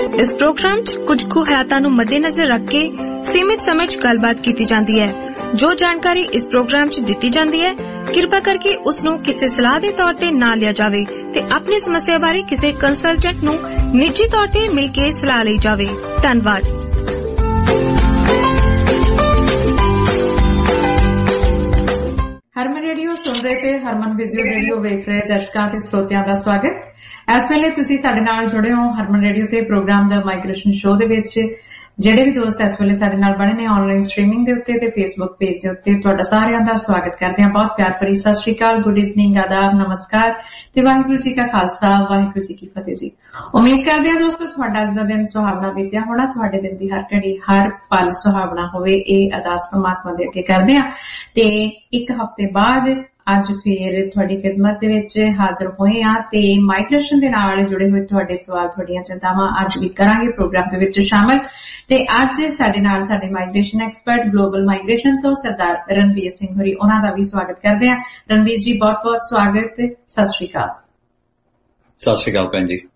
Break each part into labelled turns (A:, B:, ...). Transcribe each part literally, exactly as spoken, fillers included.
A: इस प्रोग्राम च कुछ कुछ हयातां नूं मद्देनजर रख के सीमित समय च गलबात की जाती है। जो जानकारी इस प्रोग्राम च दिती जाती है किरपा करके उसनूं किसी सलाह के तौर पर ना लिया जाए ते अपनी समस्या बारे किसी कंसलटेंट नूं निजी तौर पर मिल के सलाह ली जाए। धन्यवाद।
B: हरमन रेडियो सुन रहे थे, हरमन विजुअल रेडियो वेख रहे दर्शकों ते श्रोतियां दा स्वागत। इस वेले तुसी साडे नाल जुड़े हो हरमन रेडियो ते प्रोग्राम द माइग्रेशन शो दे विच। ਜਿਹੜੇ ਵੀ ਦੋਸਤ ਇਸ ਵੇਲੇ ਸਾਡੇ ਨਾਲ ਬਣੇ ਨੇ ਆਨਲਾਈਨ ਸਟ੍ਰੀਮਿੰਗ ਦੇ ਉੱਤੇ ਤੇ ਫੇਸਬੁੱਕ ਪੇਜ ਦੇ ਉੱਤੇ ਤੁਹਾਡਾ ਸਾਰਿਆਂ ਦਾ ਸਵਾਗਤ ਕਰਦੇ ਹਾਂ। ਬਹੁਤ ਪਿਆਰ ਭਰੀ ਸਤਿ ਸ਼੍ਰੀ ਅਕਾਲ, ਗੁੱਡ ਈਵਨਿੰਗ, ਆਦਾਬ, ਨਮਸਕਾਰ ਤੇ ਵਾਹਿਗੁਰੂ ਜੀ ਕਾ ਖਾਲਸਾ, ਵਾਹਿਗੁਰੂ ਜੀ ਕੀ ਫਤਿਹ ਜੀ। ਉਮੀਦ ਕਰਦੇ ਹਾਂ ਦੋਸਤੋ ਤੁਹਾਡਾ ਅੱਜ ਦਾ ਦਿਨ ਸੁਹਾਵਣਾ ਬੀਤਿਆ ਹੋਣਾ, ਤੁਹਾਡੇ ਦਿਨ ਦੀ ਹਰ ਘੜੀ ਹਰ ਪਲ ਸੁਹਾਵਣਾ ਹੋਵੇ, ਇਹ ਅਰਦਾਸ ਪਰਮਾਤਮਾ ਦੇ ਅੱਗੇ ਕਰਦੇ ਹਾਂ। ਤੇ ਇੱਕ ਹਫ਼ਤੇ ਬਾਅਦ ਅੱਜ ਫਿਰ ਤੁਹਾਡੀ ਖਿਦਮਤ ਦੇ ਵਿੱਚ ਹਾਜ਼ਰ ਹੋਏ ਆ ਤੇ ਮਾਈਗ੍ਰੇਸ਼ਨ ਦੇ ਨਾਲ ਜੁੜੇ ਹੋਏ ਤੁਹਾਡੇ ਸਵਾਲ, ਤੁਹਾਡੀਆਂ ਚਿੰਤਾਵਾਂ ਅੱਜ ਵੀ ਕਰਾਂਗੇ ਪ੍ਰੋਗਰਾਮ ਦੇ ਵਿੱਚ ਸ਼ਾਮਲ। ਤੇ ਅੱਜ ਸਾਡੇ ਨਾਲ ਸਾਡੇ ਮਾਈਗ੍ਰੇਸ਼ਨ ਐਕਸਪਰਟ ਗਲੋਬਲ ਮਾਈਗ੍ਰੇਸ਼ਨ ਤੋਂ ਸਰਦਾਰ ਰਣਵੀਰ ਸਿੰਘ ਹੋਰੀ, ਉਹਨਾਂ ਦਾ ਵੀ ਸਵਾਗਤ ਕਰਦੇ ਆ। ਰਣਵੀਰ ਜੀ ਬਹੁਤ ਬਹੁਤ ਸਵਾਗਤ, ਸਤਿ ਸ਼੍ਰੀ ਅਕਾਲ।
C: ਸਤਿ ਸ਼੍ਰੀ ਅਕਾਲ ਭੈਣ ਜੀ।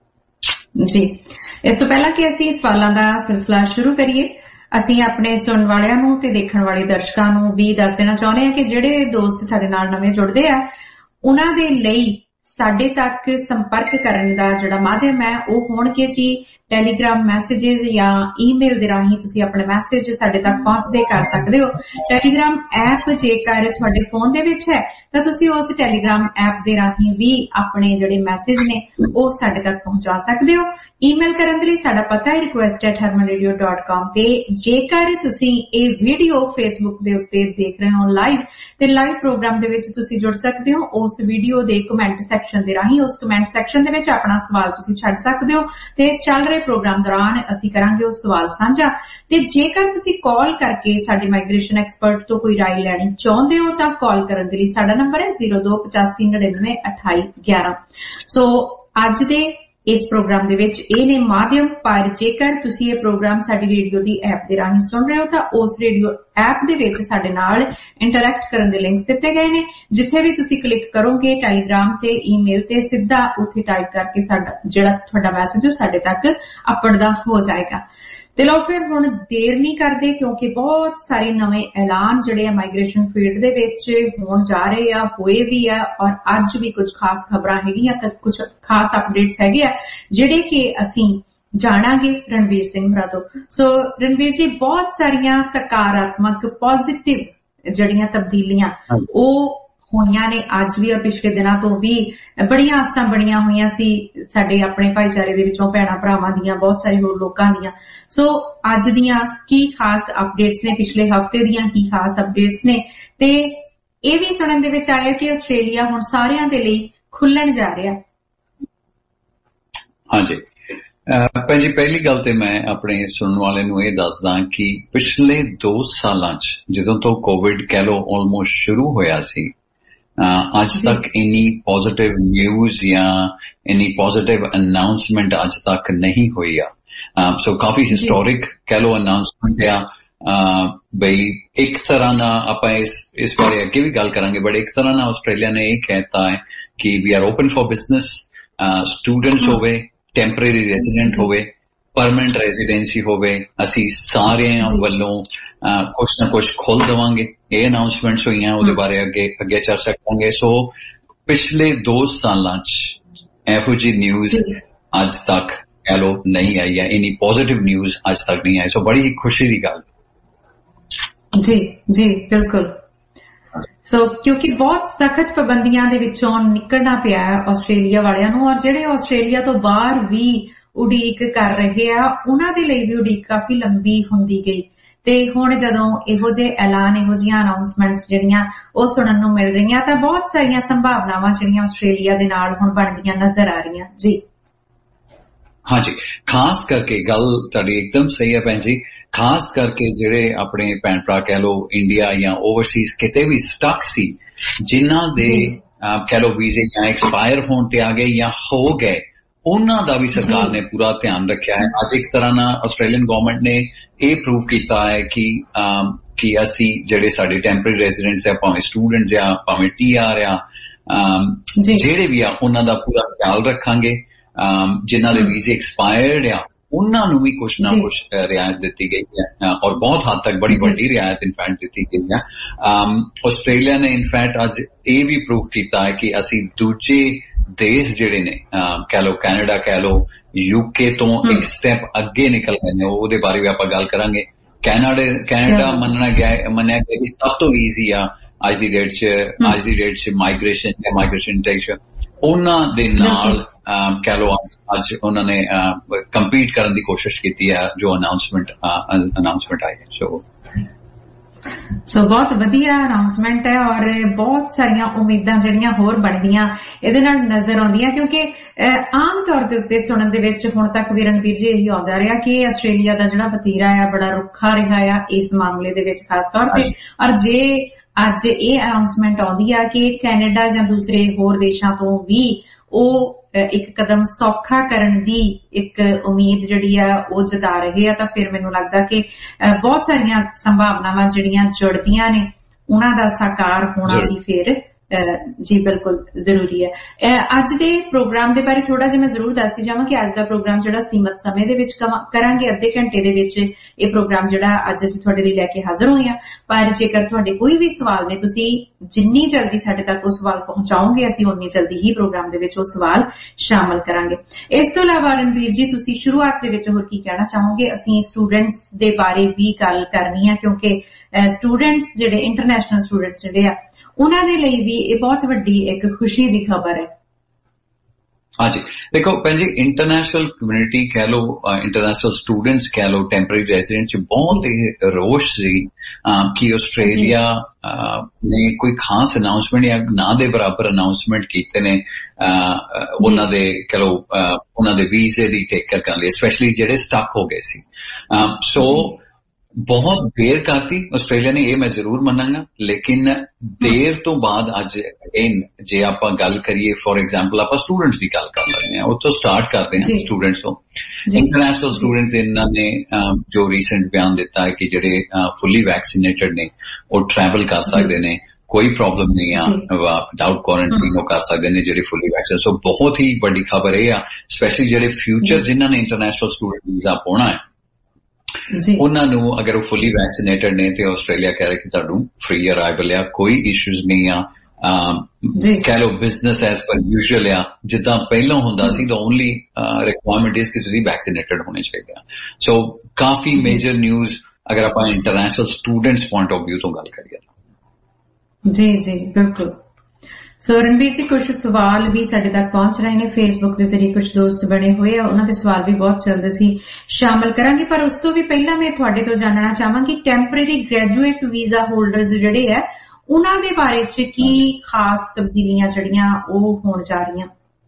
B: ਜੀ ਇਸ ਤੋਂ ਪਹਿਲਾਂ ਕਿ ਅਸੀਂ ਸਵਾਲਾਂ ਦਾ ਸਿਲਸਿਲਾ ਸ਼ੁਰੂ ਕਰੀਏ, ਅਸੀਂ ਆਪਣੇ ਸੁਣਨ ਵਾਲਿਆਂ ਨੂੰ ਤੇ ਦੇਖਣ ਵਾਲੇ ਦਰਸ਼ਕਾਂ ਨੂੰ ਵੀ ਦੱਸ ਦੇਣਾ ਚਾਹੁੰਦੇ ਹਾਂ ਕਿ ਜਿਹੜੇ ਦੋਸਤ ਸਾਡੇ ਨਾਲ ਨਵੇਂ ਜੁੜਦੇ ਆ ਉਹਨਾਂ ਦੇ ਲਈ ਸਾਡੇ ਤੱਕ ਸੰਪਰਕ ਕਰਨ ਦਾ ਜਿਹੜਾ ਮਾਧਿਅਮ ਹੈ ਉਹ ਹੋਣਗੇ ਜੀ ਟੈਲੀਗ੍ਰਾਮ ਮੈਸੇजेस ਜਾਂ ਈਮੇਲ ਦੇ ਰਾਹੀਂ ਤੁਸੀਂ ਆਪਣੇ ਮੈਸੇਜ ਸਾਡੇ ਤੱਕ ਪਹੁੰਚਦੇ ਕਰ ਸਕਦੇ ਹੋ। ਟੈਲੀਗ੍ਰਾਮ ਐਪ ਜੇਕਰ ਤੁਹਾਡੇ ਫੋਨ ਦੇ ਵਿੱਚ ਹੈ ਤਾਂ ਤੁਸੀਂ ਉਸ ਟੈਲੀਗ੍ਰਾਮ ਐਪ ਦੇ ਰਾਹੀਂ ਵੀ ਆਪਣੇ ਜਿਹੜੇ ਮੈਸੇਜ ਨੇ ਉਹ ਸਾਡੇ ਤੱਕ ਪਹੁੰਚਾ ਸਕਦੇ ਹੋ। ਈਮੇਲ ਕਰਨ ਦੇ ਲਈ ਸਾਡਾ ਪਤਾ ਹੈ request at Harman radio dot com ਤੇ ਜੇਕਰ ਤੁਸੀਂ ਇਹ ਵੀਡੀਓ ਫੇਸਬੁੱਕ ਦੇ ਉੱਤੇ ਦੇਖ ਰਹੇ ਹੋ ਲਾਈਵ ਤੇ ਲਾਈਵ ਪ੍ਰੋਗਰਾਮ ਦੇ ਵਿੱਚ ਤੁਸੀਂ ਜੁੜ ਸਕਦੇ ਹੋ ਉਸ ਵੀਡੀਓ ਦੇ ਕਮੈਂਟ ਸੈਕਸ਼ਨ ਦੇ ਰਾਹੀਂ। ਉਸ ਕਮੈਂਟ ਸੈਕਸ਼ਨ ਦੇ ਵਿੱਚ ਆਪਣਾ ਸਵਾਲ ਤੁਸੀਂ ਛੱਡ ਸਕਦੇ ਹੋ ਤੇ ਚੱਲ ਰਹੇ ਪ੍ਰੋਗਰਾਮ ਦੌਰਾਨ ਅਸੀਂ ਕਰਾਂਗੇ ਉਹ ਸਵਾਲ ਸਾਂਝਾ। ਤੇ ਜੇਕਰ ਤੁਸੀਂ ਕਾਲ ਕਰਕੇ ਸਾਡੇ ਮਾਈਗ੍ਰੇਸ਼ਨ ਐਕਸਪਰਟ ਤੋਂ ਕੋਈ ਰਾਏ ਲੈਣੀ ਚਾਹੁੰਦੇ ਹੋ ਤਾਂ ਕਾਲ ਕਰਨ ਦੇ ਲਈ ਸਾਡਾ ਨੰਬਰ ਹੈ ਜ਼ੀਰੋ ਦੋ ਪਚਾਸੀ ਨੜਿਨਵੇਂ ਅਠਾਈ ਗਿਆਰਾਂ। ਸੋ ਅੱਜ ਦੇ ਇਸ ਪ੍ਰੋਗਰਾਮ ਦੇ ਵਿੱਚ ਇਹ ਨੇ ਮਾਧਿਅਮ, ਪਰ ਜੇਕਰ ਤੁਸੀਂ ਇਹ ਪ੍ਰੋਗਰਾਮ ਸਾਡੀ ਰੇਡੀਓ ਦੀ ਐਪ ਦੇ ਰਾਹੀਂ ਸੁਣ ਰਹੇ ਹੋ ਤਾਂ ਉਸ ਰੇਡੀਓ ਐਪ ਦੇ ਵਿੱਚ ਸਾਡੇ ਨਾਲ ਇੰਟਰੈਕਟ ਕਰਨ ਦੇ ਲਿੰਕਸ ਦਿੱਤੇ ਗਏ ਨੇ। ਜਿੱਥੇ ਵੀ ਤੁਸੀਂ ਕਲਿੱਕ ਕਰੋਗੇ ਟੈਲੀਗ੍ਰਾਮ ਤੇ ਈਮੇਲ ਤੇ ਸਿੱਧਾ ਉੱਥੇ ਟਾਈਪ ਕਰਕੇ ਸਾਡਾ ਜਿਹੜਾ ਤੁਹਾਡਾ ਮੈਸੇਜ ਉਹ ਸਾਡੇ ਤੱਕ ਅੱਪੜਦਾ ਹੋ ਜਾਏਗਾ। ਤੇ ਲਓ ਫਿਰ ਹੁਣ ਦੇਰ ਨਹੀਂ ਕਰਦੇ ਕਿਉਂਕਿ ਬਹੁਤ ਸਾਰੇ ਨਵੇਂ ਐਲਾਨ ਜਿਹੜੇ ਆ ਮਾਈਗ੍ਰੇਸ਼ਨ ਫੀਲਡ ਦੇ ਵਿੱਚ ਹੋਣ ਜਾ ਰਹੇ ਆ, ਹੋਏ ਵੀ ਆ ਔਰ ਅੱਜ ਵੀ ਕੁਝ ਖਾਸ ਖਬਰਾਂ ਹੈਗੀਆਂ, ਕੁਝ ਖਾਸ ਅਪਡੇਟਸ ਹੈਗੇ ਆ ਜਿਹੜੇ ਕਿ ਅਸੀਂ ਜਾਣਾਂਗੇ ਰਣਵੀਰ ਸਿੰਘ ਹੋਰਾਂ ਤੋਂ। ਸੋ ਰਣਵੀਰ ਜੀ ਬਹੁਤ ਸਾਰੀਆਂ ਸਕਾਰਾਤਮਕ ਪੋਜ਼ਿਟਿਵ ਜਿਹੜੀਆਂ ਤਬਦੀਲੀਆਂ ਉਹ ਹੋਈਆਂ ਨੇ ਅੱਜ ਵੀ ਔਰ ਪਿਛਲੇ ਦਿਨਾਂ ਤੋਂ ਵੀ। ਬੜੀਆਂ ਆਸਾਂ ਬਣੀਆਂ ਹੋਈਆਂ ਸੀ ਸਾਡੇ ਆਪਣੇ ਭਾਈਚਾਰੇ ਦੇ ਵਿੱਚੋਂ ਭੈਣਾਂ ਭਰਾਵਾਂ ਦੀਆਂ, ਬਹੁਤ ਸਾਰੇ ਹੋਰ ਲੋਕਾਂ ਦੀਆਂ। ਸੋ ਅੱਜ ਦੀਆਂ ਕੀ ਖਾਸ ਅਪਡੇਟਸ ਨੇ, ਪਿਛਲੇ ਹਫ਼ਤੇ ਦੀਆਂ ਕੀ ਖਾਸ ਅਪਡੇਟਸ ਨੇ। ਤੇ ਇਹ ਵੀ ਸੁਣਨ ਦੇ ਵਿੱਚ ਆਇਆ ਕਿ ਆਸਟ੍ਰੇਲੀਆ ਹੁਣ ਸਾਰਿਆਂ ਦੇ ਲਈ ਖੁੱਲਣ ਜਾ ਰਿਹਾ।
C: ਹਾਂਜੀ ਭੈਣ ਜੀ, ਪਹਿਲੀ ਗੱਲ ਤੇ ਮੈਂ ਆਪਣੇ ਸੁਣਨ ਵਾਲੇ ਨੂੰ ਇਹ ਦੱਸਦਾ ਕਿ ਪਿਛਲੇ ਦੋ ਸਾਲਾਂ 'ਚ ਜਦੋਂ ਤੋਂ ਕੋਵਿਡ ਕਹਿ ਲਓ ਆਲਮੋਸਟ ਸ਼ੁਰੂ ਹੋਇਆ ਸੀ, ਅੱਜ ਤੱਕ ਇੰਨੀ ਪੋਜ਼ਿਟਿਵ ਨਿਊਜ਼ ਜਾਂ ਇੰਨੀ ਪੋਜ਼ਿਟਿਵ ਅਨਾਉਂਸਮੈਂਟ ਅੱਜ ਤੱਕ ਨਹੀਂ ਹੋਈ ਆ। ਸੋ ਕਾਫੀ ਹਿਸਟੋਰਿਕ ਕਹਿ ਲਓ ਅਨਾਉਂਸਮੈਂਟ ਆ ਬਈ ਇੱਕ ਤਰ੍ਹਾਂ ਨਾਲ ਆਪਾਂ ਇਸ ਇਸ ਬਾਰੇ ਅੱਗੇ ਵੀ ਗੱਲ ਕਰਾਂਗੇ, ਬਟ ਇੱਕ ਤਰ੍ਹਾਂ ਨਾਲ ਆਸਟ੍ਰੇਲੀਆ ਨੇ ਇਹ ਕਹਿਤਾ ਹੈ ਕਿ we are open for business, students ਹੋਵੇ, ਟੈਂਪਰੇਰੀ ਰੈਜ਼ੀਡੈਂਟ ਹੋਵੇ, ਪਰਮਾਨੈਂਟ ਰੈਜ਼ੀਡੈਂਸੀ ਹੋਵੇ, ਅਸੀਂ ਸਾਰਿਆਂ ਵੱਲੋਂ ਕੁਛ ਨਾ ਕੁਛ ਖੋਲ ਦੇਵਾਂਗੇ। ਇਹ ਅਨਾਉਂਸਮੈਂਟਸ ਹੋਈਆਂ, ਉਹਦੇ ਬਾਰੇ ਅੱਗੇ ਅੱਗੇ ਚਰਚਾ ਕਰਾਂਗੇ। ਸੋ ਪਿਛਲੇ ਦੋ ਸਾਲਾਂ 'ਚ ਇਹੋ ਜਿਹੀ ਨਿਊਜ਼ ਅੱਜ ਤੱਕ ਕਹਿ ਲਓ ਨਹੀਂ ਆਈ ਹੈ, ਇੰਨੀ ਪੋਜ਼ਿਟਿਵ ਨਿਊਜ਼ ਅੱਜ ਤੱਕ ਨਹੀਂ ਆਈ। ਸੋ ਬੜੀ ਹੀ ਖੁਸ਼ੀ ਦੀ ਗੱਲ।
B: ਜੀ ਜੀ ਬਿਲਕੁਲ। ਸੋ ਕਿਉਂਕਿ ਬਹੁਤ ਸਖਤ ਪਾਬੰਦੀਆਂ ਦੇ ਵਿੱਚੋਂ ਨਿਕਲਣਾ ਪਿਆ ਆਸਟ੍ਰੇਲੀਆ ਵਾਲਿਆਂ ਨੂੰ, ਔਰ ਜਿਹੜੇ ਆਸਟ੍ਰੇਲੀਆ ਤੋਂ ਬਾਹਰ ਵੀ ਉਡੀਕ ਕਰ ਰਹੇ ਆ ਉਹਨਾਂ ਦੇ ਲਈ ਵੀ ਉਡੀਕ ਕਾਫੀ ਲੰਬੀ ਹੁੰਦੀ ਗਈ। ਤੇ ਹੁਣ ਜਦੋਂ ਇਹੋ ਜਿਹੇ ਐਲਾਨ, ਇਹੋ ਜਿਹੀਆਂ ਅਨਾਉਂਸਮੈਂਟਸ ਜਿਹੜੀਆਂ ਉਹ ਸੁਣਨ ਨੂੰ ਮਿਲ ਰਹੀਆਂ ਤਾਂ ਬਹੁਤ ਸਾਰੀਆਂ ਸੰਭਾਵਨਾਵਾਂ ਜਿਹੜੀਆਂ ਆਸਟ੍ਰੇਲੀਆ ਦੇ ਨਾਲ ਹੁਣ ਬਣਦੀਆਂ ਨਜ਼ਰ ਆ ਰਹੀਆਂ। ਜੀ
C: ਹਾਂਜੀ, ਖਾਸ ਕਰਕੇ ਗੱਲ ਤੁਹਾਡੀ ਇੱਕਦਮ ਸਹੀ ਹੈ ਭੈਣ ਜੀ। ਖਾਸ ਕਰਕੇ ਜਿਹੜੇ ਆਪਣੇ ਭੈਣ ਭਰਾ ਕਹਿ ਲਓ ਇੰਡੀਆ ਜਾਂ ਓਵਰਸੀਜ਼ ਕਿਤੇ ਵੀ ਸਟਕ ਸੀ, ਜਿਨ੍ਹਾਂ ਦੇ ਕਹਿ ਲਓ ਵੀਜ਼ੇ ਜਾਂ ਐਕਸਪਾਇਰ ਹੋਣ ਤੇ ਆ ਗਏ ਜਾਂ ਹੋ ਗਏ, ਉਹਨਾਂ ਦਾ ਵੀ ਸਰਕਾਰ ਨੇ ਪੂਰਾ ਧਿਆਨ ਰੱਖਿਆ ਹੈ। ਅੱਜ ਇੱਕ ਤਰ੍ਹਾਂ ਨਾਲ ਆਸਟ੍ਰੇਲੀਅਨ ਗਵਰਨਮੈਂਟ ਨੇ ਇਹ ਪ੍ਰੂਵ ਕੀਤਾ ਹੈ ਕਿ ਕਿ ਅਸੀਂ ਜਿਹੜੇ ਸਾਡੇ ਟੈਂਪਰੇਰੀ ਰੈਜ਼ੀਡੈਂਟਸ ਆ, ਭਾਵੇਂ ਸਟੂਡੈਂਟਸ ਆ, ਭਾਵੇਂ ਟੀ ਆਰ ਆ, ਜਿਹੜੇ ਵੀ ਆ ਉਹਨਾਂ ਦਾ ਪੂਰਾ ਖਿਆਲ ਰੱਖਾਂਗੇ। ਜਿਨ੍ਹਾਂ ਦੇ ਵੀਜ਼ੇ ਐਕਸਪਾਇਰਡ ਆ ਉਹਨਾਂ ਨੂੰ ਵੀ ਕੁਛ ਨਾ ਕੁਛ ਰਿਆਇਤ ਦਿੱਤੀ ਗਈ ਹੈ ਔਰ ਬਹੁਤ ਹੱਦ ਤੱਕ ਬੜੀ ਵੱਡੀ ਰਿਆਇਤ ਇਨਫੈਕਟ ਦਿੱਤੀ ਗਈ ਹੈ। ਆਸਟ੍ਰੇਲੀਆ ਨੇ ਇਨਫੈਕਟ ਅੱਜ ਇਹ ਵੀ ਪ੍ਰੂਵ ਕੀਤਾ ਹੈ ਕਿ ਅਸੀਂ ਦੂਜੇ ਦੇਸ਼ ਜਿਹੜੇ ਨੇ ਕਹਿ ਲਓ ਕੈਨੇਡਾ ਕਹਿ ਲਓ ਯੂਕੇ ਤੋਂ ਇੱਕ ਸਟੈਪ ਅੱਗੇ ਨਿਕਲ ਗਏ ਨੇ, ਉਹਦੇ ਬਾਰੇ ਵੀ ਆਪਾਂ ਗੱਲ ਕਰਾਂਗੇ। ਕੈਨੇਡਾ ਕੈਨੇਡਾ ਮੰਨਣਾ ਗਿਆ ਮੰਨਿਆ ਗਿਆ ਕਿ ਸਭ ਤੋਂ ਈਜ਼ੀ ਆ ਅੱਜ ਦੀ ਡੇਟ 'ਚ ਅੱਜ ਦੀ ਡੇਟ 'ਚ ਮਾਈਗ੍ਰੇਸ਼ਨ ਜਾਂ ਮਾਈਗ੍ਰੇਸ਼ਨ ਟੈਕਸ ਉਹਨਾਂ ਦੇ ਨਾਲ ਕਹਿ ਲਓ ਅੱਜ ਉਹਨਾਂ ਨੇ ਕੰਪੀਟ ਕਰਨ ਦੀ ਕੋਸ਼ਿਸ਼ ਕੀਤੀ ਹੈ ਜੋ ਅਨਾਉਂਸਮੈਂਟ ਅਨਾਉਂਸਮੈਂਟ ਆਈ ਹੈ। ਸੋ
B: ਸੋ ਬਹੁਤ ਵਧੀਆ ਅਨਾਉਂਸਮੈਂਟ ਹੈ ਔਰ ਬਹੁਤ ਸਾਰੀਆਂ ਉਮੀਦਾਂ ਜਿਹੜੀਆਂ ਹੋਰ ਬਣਦੀਆਂ ਇਹਦੇ ਨਾਲ ਨਜ਼ਰ ਆਉਂਦੀਆਂ, ਕਿਉਂਕਿ ਆਮ ਤੌਰ ਦੇ ਉੱਤੇ ਸੁਣਨ ਦੇ ਵਿੱਚ ਹੁਣ ਤੱਕ ਵੀ ਰਣਬੀਰ ਜੀ ਇਹੀ ਆਉਂਦਾ ਰਿਹਾ ਕਿ ਆਸਟ੍ਰੇਲੀਆ ਦਾ ਜਿਹੜਾ ਵਤੀਰਾ ਆ ਬੜਾ ਰੁੱਖਾ ਰਿਹਾ ਆ ਇਸ ਮਾਮਲੇ ਦੇ ਵਿੱਚ ਖਾਸ ਤੌਰ ਤੇ। ਔਰ ਜੇ ਅੱਜ ਇਹ ਅਨਾਉਂਸਮੈਂਟ ਆਉਂਦੀ ਆ ਕਿ ਕੈਨੇਡਾ ਜਾਂ ਦੂਸਰੇ ਹੋਰ ਦੇਸ਼ਾਂ ਤੋਂ ਵੀ ਉਹ ਇੱਕ ਕਦਮ ਸੌਖਾ ਕਰਨ ਦੀ ਇੱਕ ਉਮੀਦ ਜਿਹੜੀ ਆ ਉਹ ਜਤਾ ਰਹੇ ਆ, ਤਾਂ ਫਿਰ ਮੈਨੂੰ ਲੱਗਦਾ ਕਿ ਬਹੁਤ ਸਾਰੀਆਂ ਸੰਭਾਵਨਾਵਾਂ ਜਿਹੜੀਆਂ ਜੁੜਦੀਆਂ ਨੇ ਉਹਨਾਂ ਦਾ ਸਾਕਾਰ ਹੋਣਾ ਵੀ ਫਿਰ ਜੀ ਬਿਲਕੁਲ ਜ਼ਰੂਰੀ ਹੈ। ਅੱਜ ਦੇ ਪ੍ਰੋਗਰਾਮ ਦੇ ਬਾਰੇ ਥੋੜਾ ਜਿਹਾ ਮੈਂ ਜ਼ਰੂਰ ਦੱਸਦੀ ਜਾਵਾਂ ਕਿ ਅੱਜ ਦਾ ਪ੍ਰੋਗਰਾਮ ਜਿਹੜਾ ਸੀਮਤ ਸਮੇਂ ਦੇ ਵਿੱਚ ਕਰਾਂਗੇ, ਅੱਧੇ ਘੰਟੇ ਦੇ ਵਿੱਚ ਇਹ ਪ੍ਰੋਗਰਾਮ ਜਿਹੜਾ ਅੱਜ ਅਸੀਂ ਤੁਹਾਡੇ ਲਈ ਲੈ ਕੇ ਹਾਜ਼ਰ ਹੋਏ ਹਾਂ। ਪਰ ਜੇਕਰ ਤੁਹਾਡੇ ਕੋਈ ਵੀ ਸਵਾਲ ਨੇ ਤੁਸੀਂ ਜਿੰਨੀ ਜਲਦੀ ਸਾਡੇ ਤੱਕ ਉਹ ਸਵਾਲ ਪਹੁੰਚਾਓਗੇ ਅਸੀਂ ਉਨੀ ਜਲਦੀ ਹੀ ਪ੍ਰੋਗਰਾਮ ਦੇ ਵਿੱਚ ਉਹ ਸਵਾਲ ਸ਼ਾਮਲ ਕਰਾਂਗੇ। ਇਸ ਤੋਂ ਇਲਾਵਾ ਰਣਬੀਰ ਜੀ ਤੁਸੀਂ ਸ਼ੁਰੂਆਤ ਦੇ ਵਿੱਚ ਹੋਰ ਕੀ ਕਹਿਣਾ ਚਾਹੋਗੇ? ਅਸੀਂ ਸਟੂਡੈਂਟਸ ਦੇ ਬਾਰੇ ਵੀ ਗੱਲ ਕਰਨੀ ਹੈ ਕਿਉਂਕਿ ਸਟੂਡੈਂਟਸ ਜਿਹੜੇ ਇੰਟਰਨੈਸ਼ਨਲ ਸਟੂਡੈਂਟਸ ਜਿਹੜੇ ਆ ਉਹਨਾਂ ਦੇ ਲਈ ਵੀ ਇਹ ਬਹੁਤ ਵੱਡੀ ਇੱਕ ਖੁਸ਼ੀ ਦੀ ਖਬਰ ਹੈ।
C: ਹਾਂਜੀ ਦੇਖੋ ਭੈਣ ਜੀ, ਇੰਟਰਨੈਸ਼ਨਲ ਕਮਿਊਨਿਟੀ ਕਹਿ ਲਓ, ਇੰਟਰਨੈਸ਼ਨਲ ਸਟੂਡੈਂਟਸ ਕਹਿ ਲਓ, ਟੈਂਪਰੇਰੀ ਰੈਜ਼ੀਡੈਂਟ ਚ ਬਹੁਤ ਇਹ ਰੋਸ਼ ਸੀ ਕਿ ਆਸਟ੍ਰੇਲੀਆ ਨੇ ਕੋਈ ਖਾਸ ਅਨਾਉਂਸਮੈਂਟ ਜਾਂ ਨਾ ਦੇ ਬਰਾਬਰ ਅਨਾਉਂਸਮੈਂਟ ਕੀਤੇ ਨੇ ਉਹਨਾਂ ਦੇ ਕਹਿ ਲਓ ਉਹਨਾਂ ਦੇ ਵੀਜ਼ੇ ਦੀ ਟੇਕ ਕੇਅਰ ਕਰਨ ਲਈ, ਸਪੈਸ਼ਲੀ ਜਿਹੜੇ ਸਟਕ ਹੋ ਗਏ ਸੀ। ਸੋ ਬਹੁਤ ਦੇਰ ਕਰਤੀ ਆਸਟ੍ਰੇਲੀਆ ਨੇ, ਇਹ ਮੈਂ ਜ਼ਰੂਰ ਮੰਨਾਂਗਾ, ਲੇਕਿਨ ਦੇਰ ਤੋਂ ਬਾਅਦ ਅੱਜ ਜੇ ਆਪਾਂ ਗੱਲ ਕਰੀਏ ਫੋਰ ਐਗਜ਼ਾਮਪਲ ਆਪਾਂ ਸਟੂਡੈਂਟਸ ਦੀ ਗੱਲ ਕਰ ਲੈਂਦੇ ਹਾਂ, ਉੱਥੋਂ ਸਟਾਰਟ ਕਰਦੇ ਹਾਂ ਸਟੂਡੈਂਟਸ ਤੋਂ। ਇੰਟਰਨੈਸ਼ਨਲ ਸਟੂਡੈਂਟਸ ਇਹਨਾਂ ਨੇ ਜੋ ਰੀਸੈਂਟ ਬਿਆਨ ਦਿੱਤਾ ਹੈ ਕਿ ਜਿਹੜੇ ਫੁੱਲੀ ਵੈਕਸੀਨੇਟਡ ਨੇ ਉਹ ਟਰੈਵਲ ਕਰ ਸਕਦੇ ਨੇ, ਕੋਈ ਪ੍ਰੋਬਲਮ ਨਹੀਂ ਆ, ਵਿਦਆਊਟ ਕੁਆਰੰਟਾਈਨ ਉਹ ਕਰ ਸਕਦੇ ਨੇ ਜਿਹੜੇ ਫੁੱਲੀ ਵੈਕਸੀਨ। ਸੋ ਬਹੁਤ ਹੀ ਵੱਡੀ ਖਬਰ ਇਹ ਆ, ਸਪੈਸ਼ਲੀ ਜਿਹੜੇ ਫਿਊਚਰ ਜਿਨ੍ਹਾਂ ਨੇ ਇੰਟਰਨੈਸ਼ਨਲ ਸਟੂਡੈਂਟ ਵੀਜ਼ਾ ਪਾਉਣਾ ਹੈ ਉਹਨਾਂ ਨੂੰ ਅਗਰ ਉਹ ਫੁੱਲੀ ਵੈਕਸੀਨੇਟਡ ਨੇ ਤੇ ਆਸਟ੍ਰੇਲੀਆ ਕਹਿ ਰਿਹਾ ਕਿ ਤੁਹਾਨੂੰ ਫ੍ਰੀ ਅਰਾਈਵਲ ਆ, ਕੋਈ ਇਸ਼ੂਜ਼ ਨਹੀਂ ਆ, ਕਹਿ ਲਓ ਬਿਜ਼ਨਸ ਐਜ਼ ਪਰ ਯੂਜੂਅਲ ਆ ਜਿੱਦਾਂ ਪਹਿਲਾਂ ਹੁੰਦਾ ਸੀ। ਦਾ ਓਨਲੀ ਰਿਕੁਆਇਰਮੈਂਟ ਇਸ ਕਿ ਤੁਸੀਂ ਵੈਕਸੀਨੇਟਡ ਹੋਣੇ ਚਾਹੀਦੇ ਆ। ਸੋ ਕਾਫੀ ਮੇਜਰ ਨਿਊਜ਼ ਅਗਰ ਆਪਾਂ international students point of view ਤੋਂ ਗੱਲ ਕਰੀਏ।
B: ਜੀ ਜੀ ਬਿਲਕੁਲ। ਸੋ ਰਣਬੀਰ ਜੀ ਕੁਝ ਸਵਾਲ ਵੀ ਸਾਡੇ ਤੱਕ ਪਹੁੰਚ ਰਹੇ ਨੇ, ਫੇਸਬੁੱਕ ਦੇ ਜ਼ਰੀਏ ਕੁਝ ਦੋਸਤ ਬਣੇ ਹੋਏ ਆ, ਉਹਨਾਂ ਦੇ ਸਵਾਲ ਵੀ ਬਹੁਤ ਜਲਦ ਅਸੀਂ ਸ਼ਾਮਲ ਕਰਾਂਗੇ। ਪਰ ਉਸ ਤੋਂ ਵੀ ਪਹਿਲਾਂ ਮੈਂ ਤੁਹਾਡੇ ਤੋਂ ਜਾਣਨਾ ਚਾਹਾਂਗੀ ਟੈਂਪਰੇਰੀ ਗ੍ਰੈਜੂਏਟ ਵੀਜ਼ਾ ਹੋਲਡਰਸ ਜਿਹੜੇ ਆ ਉਹਨਾਂ ਦੇ ਬਾਰੇ ਚ ਕੀ ਖਾਸ ਤਬਦੀਲੀਆਂ ਜਿਹੜੀਆਂ ਉਹ ਹੋਣ ਜਾ ਰਹੀਆਂ?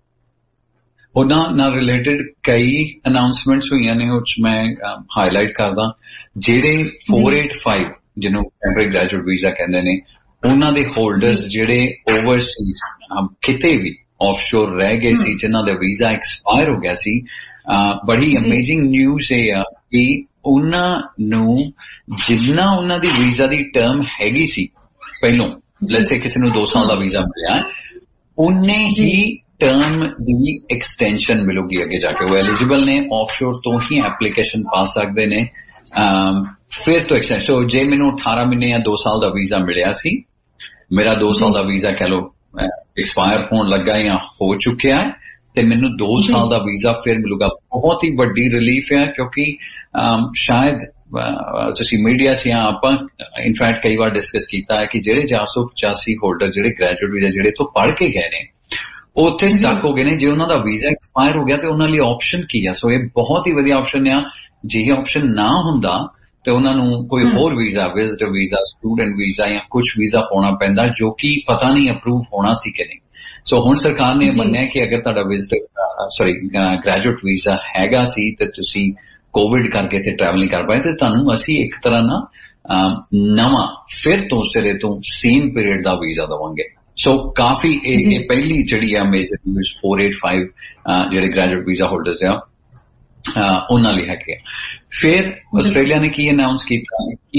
C: ਉਹਨਾਂ ਨਾਲ ਰਿਲੇਟਡ ਕਈ ਅਨਾਉਂਸਮੈਂਟਸ ਹੋਈਆਂ ਨੇ, ਉਹ ਚ ਮੈਂ ਹਾਈਲਾਈਟ ਕਰਦਾ। ਜਿਹੜੇ ਚਾਰ ਸੌ ਪਚਾਸੀ ਜਿਹਨੂੰ ਟੈਂਪਰੇਰੀ ਗ੍ਰੈਜੂਏਟ ਵੀਜ਼ਾ ਕਹਿੰਦੇ ਨੇ ਉਹਨਾਂ ਦੇ ਹੋਲਡਰਸ ਜਿਹੜੇ ਓਵਰਸੀਜ਼ ਕਿਤੇ ਵੀ ਆਫਸ਼ੋਰ ਰਹਿ ਗਏ ਸੀ, ਜਿਨ੍ਹਾਂ ਦਾ ਵੀਜ਼ਾ ਐਕਸਪਾਇਰ ਹੋ ਗਿਆ ਸੀ, ਬੜੀ ਅਮੇਜ਼ਿੰਗ ਨਿਊਜ਼ ਇਹ ਆ ਕਿ ਉਹਨਾਂ ਨੂੰ ਜਿੰਨਾ ਉਹਨਾਂ ਦੀ ਵੀਜ਼ਾ ਦੀ ਟਰਮ ਹੈਗੀ ਸੀ ਪਹਿਲੋਂ, ਲੈਟਸ ਸੇ ਕਿਸੇ ਨੂੰ ਦੋ ਸਾਲ ਦਾ ਵੀਜ਼ਾ ਮਿਲਿਆ, ਉਨੇ ਹੀ ਟਰਮ ਦੀ ਐਕਸਟੈਂਸ਼ਨ ਮਿਲੂਗੀ ਅੱਗੇ ਜਾ ਕੇ। ਉਹ ਐਲੀਜੀਬਲ ਨੇ, ਆਫਸ਼ੋਰ ਤੋਂ ਹੀ ਐਪਲੀਕੇਸ਼ਨ ਪਾ ਸਕਦੇ ਨੇ ਫਿਰ ਤੋਂ ਐਕਸਟੈਂਸ਼ਨ। ਸੋ ਜੇ ਮੈਨੂੰ ਅਠਾਰਾਂ ਮਹੀਨੇ ਜਾਂ ਦੋ ਸਾਲ ਦਾ ਵੀਜ਼ਾ ਮਿਲਿਆ ਸੀ, ਮੇਰਾ ਦੋ ਸਾਲ ਦਾ ਵੀਜ਼ਾ ਕਹਿ ਲਓ ਐਕਸਪਾਇਰ ਹੋਣ ਲੱਗਾ ਜਾਂ ਹੋ ਚੁੱਕਿਆ ਹੈ ਤੇ ਮੈਨੂੰ ਦੋ ਸਾਲ ਦਾ ਵੀਜ਼ਾ ਫਿਰ ਮਿਲੂਗਾ। ਬਹੁਤ ਹੀ ਵੱਡੀ ਰਿਲੀਫ ਹੈ ਕਿਉਂਕਿ ਸ਼ਾਇਦ ਤੁਸੀਂ ਮੀਡੀਆ 'ਚ ਜਾਂ ਆਪਾਂ ਇਨਫੈਕਟ ਕਈ ਵਾਰ ਡਿਸਕਸ ਕੀਤਾ ਹੈ ਕਿ ਜਿਹੜੇ ਚਾਰ ਸੌ ਪਚਾਸੀ ਹੋਲਡਰ ਜਿਹੜੇ ਗ੍ਰੈਜੂਏਟ ਵੀਜ਼ਾ ਜਿਹੜੇ ਇੱਥੋਂ ਪੜ੍ਹ ਕੇ ਗਏ ਨੇ ਉਹ ਉੱਥੇ ਸਟਕ ਹੋ ਗਏ ਨੇ। ਜੇ ਉਹਨਾਂ ਦਾ ਵੀਜ਼ਾ ਐਕਸਪਾਇਰ ਹੋ ਗਿਆ ਤੇ ਉਹਨਾਂ ਲਈ ਆਪਸ਼ਨ ਕੀ ਆ? ਸੋ ਇਹ ਬਹੁਤ ਹੀ ਵਧੀਆ ਆਪਸ਼ਨ ਆ। ਜੇ ਇਹ ਆਪਸ਼ਨ ਨਾ ਹੁੰਦਾ ਤੇ ਉਹਨਾਂ ਨੂੰ ਕੋਈ ਹੋਰ visa, visitor visa, student visa ਜਾਂ ਕੁਝ ਵੀਜ਼ਾ ਪਾਉਣਾ ਪੈਂਦਾ ਜੋ ਕਿ ਪਤਾ ਨਹੀਂ ਅਪਰੂਵ ਹੋਣਾ ਸੀ ਕਿ ਨਹੀਂ। ਸੋ ਹੁਣ ਸਰਕਾਰ ਨੇ ਮੰਨਿਆ ਕਿ ਅਗਰ ਤੁਹਾਡਾ ਵਿਜ਼ਟਰ ਸੌਰੀ ਗ੍ਰੈਜੂਏਟ ਵੀਜ਼ਾ ਹੈਗਾ ਸੀ ਤੇ ਤੁਸੀਂ ਕੋਵਿਡ ਕਰਕੇ ਤੇ ਟਰੈਵਲ ਨਹੀਂ ਕਰ ਪਾਏ ਤੇ ਤੁਹਾਨੂੰ ਅਸੀਂ ਇੱਕ ਤਰ੍ਹਾਂ ਨਾਲ ਨਵਾਂ ਫਿਰ ਤੋਂ ਸਿਰੇ ਤੋਂ ਸੇਮ ਪੀਰੀਅਡ ਦਾ ਵੀਜ਼ਾ ਦੇਵਾਂਗੇ। ਸੋ ਕਾਫੀ ਇਹ ਪਹਿਲੀ ਜਿਹੜੀ ਆ ਮੇਜਰ ਨਿਊਜ਼ ਚਾਰ ਸੌ ਪਚਾਸੀ ਜਿਹੜੇ ਗ੍ਰੈਜੂਏਟ ਵੀਜ਼ਾ ਹੋਲਡਰਸ ਆ ਉਹਨਾਂ ਲਈ ਹੈਗੇ। ਫਿਰ ਆਸਟ੍ਰੇਲੀਆ ਨੇ ਕੀ ਅਨਾਉਂਸ ਕੀਤਾ ਕਿ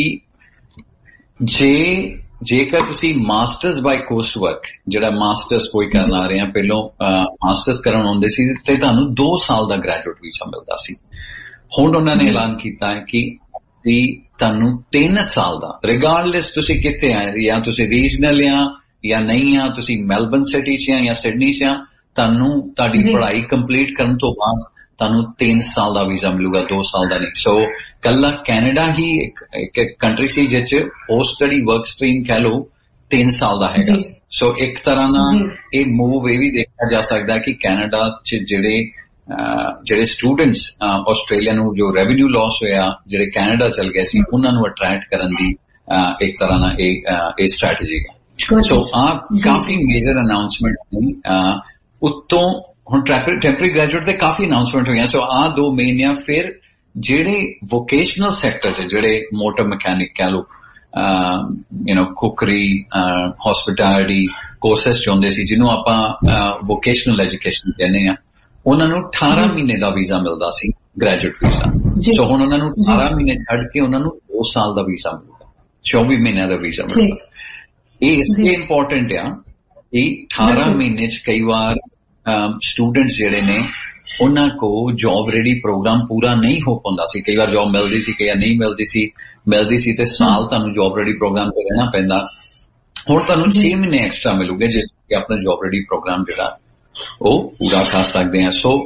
C: ਜੇ ਜੇਕਰ ਤੁਸੀਂ ਮਾਸਟਰਸ ਬਾਈ ਕੋਰਸ ਵਰਕ ਜਿਹੜਾ ਮਾਸਟਰਸ ਕੋਈ ਕਰਨ ਆ ਰਹੇ ਆ, ਪਹਿਲੋਂ ਮਾਸਟਰਸ ਕਰਨ ਆਉਂਦੇ ਸੀ ਤੇ ਤੁਹਾਨੂੰ ਦੋ ਸਾਲ ਦਾ ਗ੍ਰੈਜੂਏਟ ਵੀਜ਼ਾ ਮਿਲਦਾ ਸੀ। ਹੁਣ ਉਹਨਾਂ ਨੇ ਐਲਾਨ ਕੀਤਾ ਹੈ ਕਿ ਅਸੀਂ ਤੁਹਾਨੂੰ ਤਿੰਨ ਸਾਲ ਦਾ ਰਿਗਾਰਡਲੈਸ ਤੁਸੀਂ ਕਿੱਥੇ ਆਏ, ਜਾਂ ਤੁਸੀਂ ਰੀਜਨਲ ਆ ਜਾਂ ਨਹੀਂ ਆ, ਤੁਸੀਂ ਮੈਲਬਨ ਸਿਟੀ 'ਚ ਆ ਜਾਂ ਸਿਡਨੀ 'ਚ ਆ, ਤੁਹਾਨੂੰ ਤੁਹਾਡੀ ਪੜ੍ਹਾਈ ਕੰਪਲੀਟ ਕਰਨ ਤੋਂ ਬਾਅਦ ਤੁਹਾਨੂੰ ਤਿੰਨ ਸਾਲ ਦਾ ਵੀਜ਼ਾ ਮਿਲੂਗਾ, ਦੋ ਸਾਲ ਦਾ ਨਹੀਂ। ਸੋ ਕੱਲਾ ਕੈਨੇਡਾ ਹੀ ਇੱਕ ਕੰਟਰੀ ਸੀ ਜਿਸ 'ਚ ਪੋਸਟ ਸਟੱਡੀ ਵਰਕ ਸਟਰੀਮ ਕਹਿ ਲਓ ਤਿੰਨ ਸਾਲ ਦਾ ਹੈਗਾ। ਸੋ ਇੱਕ ਤਰ੍ਹਾਂ ਨਾਲ ਇਹ ਮੂਵ ਇਹ ਵੀ ਦੇਖਿਆ ਜਾ ਸਕਦਾ ਕਿ ਕੈਨੇਡਾ 'ਚ ਜਿਹੜੇ ਜਿਹੜੇ ਸਟੂਡੈਂਟਸ ਆਸਟ੍ਰੇਲੀਆ ਨੂੰ ਜੋ ਰੈਵਨਿਊ ਲਾਸ ਹੋਇਆ, ਜਿਹੜੇ ਕੈਨੇਡਾ ਚਲ ਗਏ ਸੀ, ਉਹਨਾਂ ਨੂੰ ਅਟਰੈਕਟ ਕਰਨ ਦੀ ਇੱਕ ਤਰ੍ਹਾਂ ਨਾਲ ਇਹ ਇਹ ਸਟ੍ਰੈਟਜੀ ਹੈ। ਸੋ ਆ ਕਾਫੀ ਮੇਜਰ ਅਨਾਉਂਸਮੈਂਟ ਨੇ। ਉੱਤੋਂ ਹੁਣ ਟੈਂਪਰੇਰੀ ਗ੍ਰੈਜੂਏਟ ਦੇ ਕਾਫੀ ਅਨਾਉਂਸਮੈਂਟ ਹੋਈਆਂ। ਸੋ ਆ ਦੋ ਮੇਨ ਆ। ਫਿਰ ਜਿਹੜੇ ਵੋਕੇਸ਼ਨਲ ਸੈਕਟਰ 'ਚ ਜਿਹੜੇ ਮੋਟਰ ਮਕੈਨਿਕ ਕਹਿ ਲਓ, you know cookery, hospitality courses ਚਾਹੁੰਦੇ ਸੀ, ਜਿਹਨੂੰ ਆਪਾਂ ਵੋਕੇਸ਼ਨਲ ਐਜੂਕੇਸ਼ਨ ਕਹਿੰਦੇ ਆ, ਉਹਨਾਂ ਨੂੰ ਅਠਾਰਾਂ ਮਹੀਨੇ ਦਾ ਵੀਜ਼ਾ ਮਿਲਦਾ ਸੀ, ਗ੍ਰੈਜੂਏਟ ਵੀਜ਼ਾ। ਸੋ ਹੁਣ ਉਹਨਾਂ ਨੂੰ ਅਠਾਰਾਂ ਮਹੀਨੇ ਛੱਡ ਕੇ ਉਹਨਾਂ ਨੂੰ ਦੋ ਸਾਲ ਦਾ ਵੀਜ਼ਾ ਮਿਲਦਾ, ਚੌਵੀ ਮਹੀਨਿਆਂ ਦਾ ਵੀਜ਼ਾ ਮਿਲਦਾ। ਇਹ ਇਸ ਲਈ ਇੰਪੋਰਟੈਂਟ ਆ ਕਿ ਅਠਾਰਾਂ ਮਹੀਨੇ 'ਚ ਕਈ ਵਾਰ ਸਟੂਡੈਂਟਸ ਜਿਹੜੇ ਨੇ ਉਹਨਾਂ ਕੋ ਜੌਬ ਰੈਡੀ ਪ੍ਰੋਗਰਾਮ ਪੂਰਾ ਨਹੀਂ ਹੋ ਪਾਉਂਦਾ ਸੀ। ਕਈ ਵਾਰ ਜੌਬ ਮਿਲਦੀ ਸੀ, ਕਈ ਵਾਰ ਨਹੀਂ ਮਿਲਦੀ ਸੀ ਮਿਲਦੀ ਸੀ ਤੇ ਸਾਲ ਤੁਹਾਨੂੰ ਜੌਬ ਰੈਡੀ ਪ੍ਰੋਗਰਾਮ ਤੇ ਰਹਿਣਾ ਪੈਂਦਾ। ਹੁਣ ਤੁਹਾਨੂੰ ਛੇ ਮਹੀਨੇ ਐਕਸਟਰਾ ਮਿਲੂਗੇ ਜੇ ਆਪਣਾ ਜੌਬ ਰੈਡੀ ਪ੍ਰੋਗਰਾਮ ਜਿਹੜਾ ਉਹ ਪੂਰਾ ਕਰ ਸਕਦੇ ਆ। ਸੋ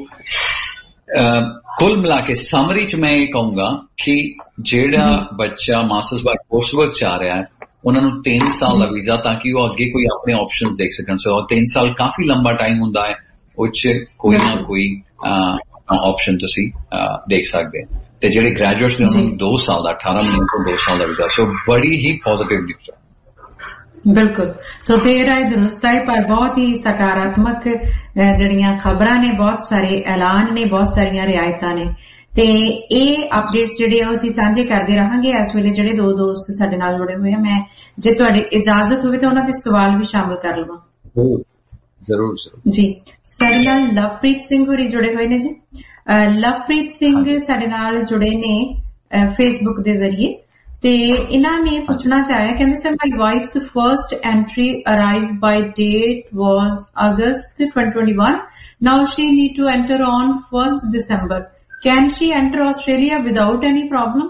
C: ਕੁੱਲ ਮਿਲਾ ਕੇ ਸਮਰੀ 'ਚ ਮੈਂ ਇਹ ਕਹੂੰਗਾ ਕਿ ਜਿਹੜਾ ਬੱਚਾ ਮਾਸਟਰਸ ਬਾਅਦ ਕੋਰਸ ਵਰਕ 'ਚ ਆ ਰਿਹਾ ਹੈ, ਉਹਨਾਂ ਨੂੰ ਤਿੰਨ ਸਾਲ ਦਾ ਵੀਜ਼ਾ, ਤਾਂ ਕਿ ਉਹ ਅੱਗੇ ਕੋਈ ਆਪਣੇ ਆਪਸ਼ਨਸ ਦੇਖ ਸਕਣ। ਸੋ ਤਿੰਨ ਸਾਲ ਕਾਫੀ ਲੰਬਾ ਟਾਈਮ ਹੁੰਦਾ ਹੈ, ਉਹ 'ਚ ਕੋਈ ਨਾ ਕੋਈ ਆਪਸ਼ਨ ਤੁਸੀਂ ਦੇਖ ਸਕਦੇ। ਤੇ ਜਿਹੜੇ ਗ੍ਰੈਜੂਏਟਸ ਨੇ ਉਹਨਾਂ ਨੂੰ ਦੋ ਸਾਲ ਦਾ, ਅਠਾਰਾਂ ਮਹੀਨੇ ਤੋਂ ਦੋ ਸਾਲ ਦਾ ਵੀਜ਼ਾ। ਸੋ ਬੜੀ ਹੀ ਪੋਜ਼ਿਟਿਵ ਨਿਊਜ਼ ਹੈ।
B: ਬਿਲਕੁਲ। ਸੋ ਦੇਰ ਆਏ ਦਰੁਸਤ ਹੈ, ਪਰ ਬਹੁਤ ਹੀ ਸਕਾਰਾਤਮਕ ਜਿਹੜੀਆਂ ਖਬਰਾਂ ਨੇ, ਬਹੁਤ ਸਾਰੇ ਐਲਾਨ ਨੇ, ਬਹੁਤ ਸਾਰੀਆਂ ਰਿਆਇਤਾਂ ਨੇ, ਤੇ ਇਹ ਅਪਡੇਟਸ ਜਿਹੜੇ ਆ ਅਸੀਂ ਸਾਂਝੇ ਕਰਦੇ ਰਹਾਂਗੇ। ਇਸ ਵੇਲੇ ਜਿਹੜੇ ਦੋ ਦੋਸਤ ਸਾਡੇ ਨਾਲ ਜੁੜੇ ਹੋਏ ਆ, ਮੈਂ ਜੇ ਤੁਹਾਡੀ ਇਜਾਜ਼ਤ ਹੋਵੇ ਤਾਂ ਉਹਨਾਂ ਦੇ ਸਵਾਲ ਵੀ ਸ਼ਾਮਿਲ ਕਰ ਲਵਾਂ।
C: ਜ਼ਰੂਰ
B: ਜੀ। ਸਾਡੇ ਨਾਲ ਲਵਪ੍ਰੀਤ ਸਿੰਘ ਹੋਰੀ ਜੁੜੇ ਹੋਏ ਨੇ ਜੀ। ਲਵਪ੍ਰੀਤ ਸਿੰਘ ਸਾਡੇ ਨਾਲ ਜੁੜੇ ਨੇ ਫੇਸਬੁੱਕ ਦੇ ਜ਼ਰੀਏ, ਤੇ ਇਹਨਾਂ ਨੇ ਪੁੱਛਣਾ ਚਾਹਿਆ, ਕਹਿੰਦੇ sir my wife's first entry arrive by date was ਅਗਸਤ twenty twenty-one. Now she need to enter on first December. Can she enter Australia without any problem?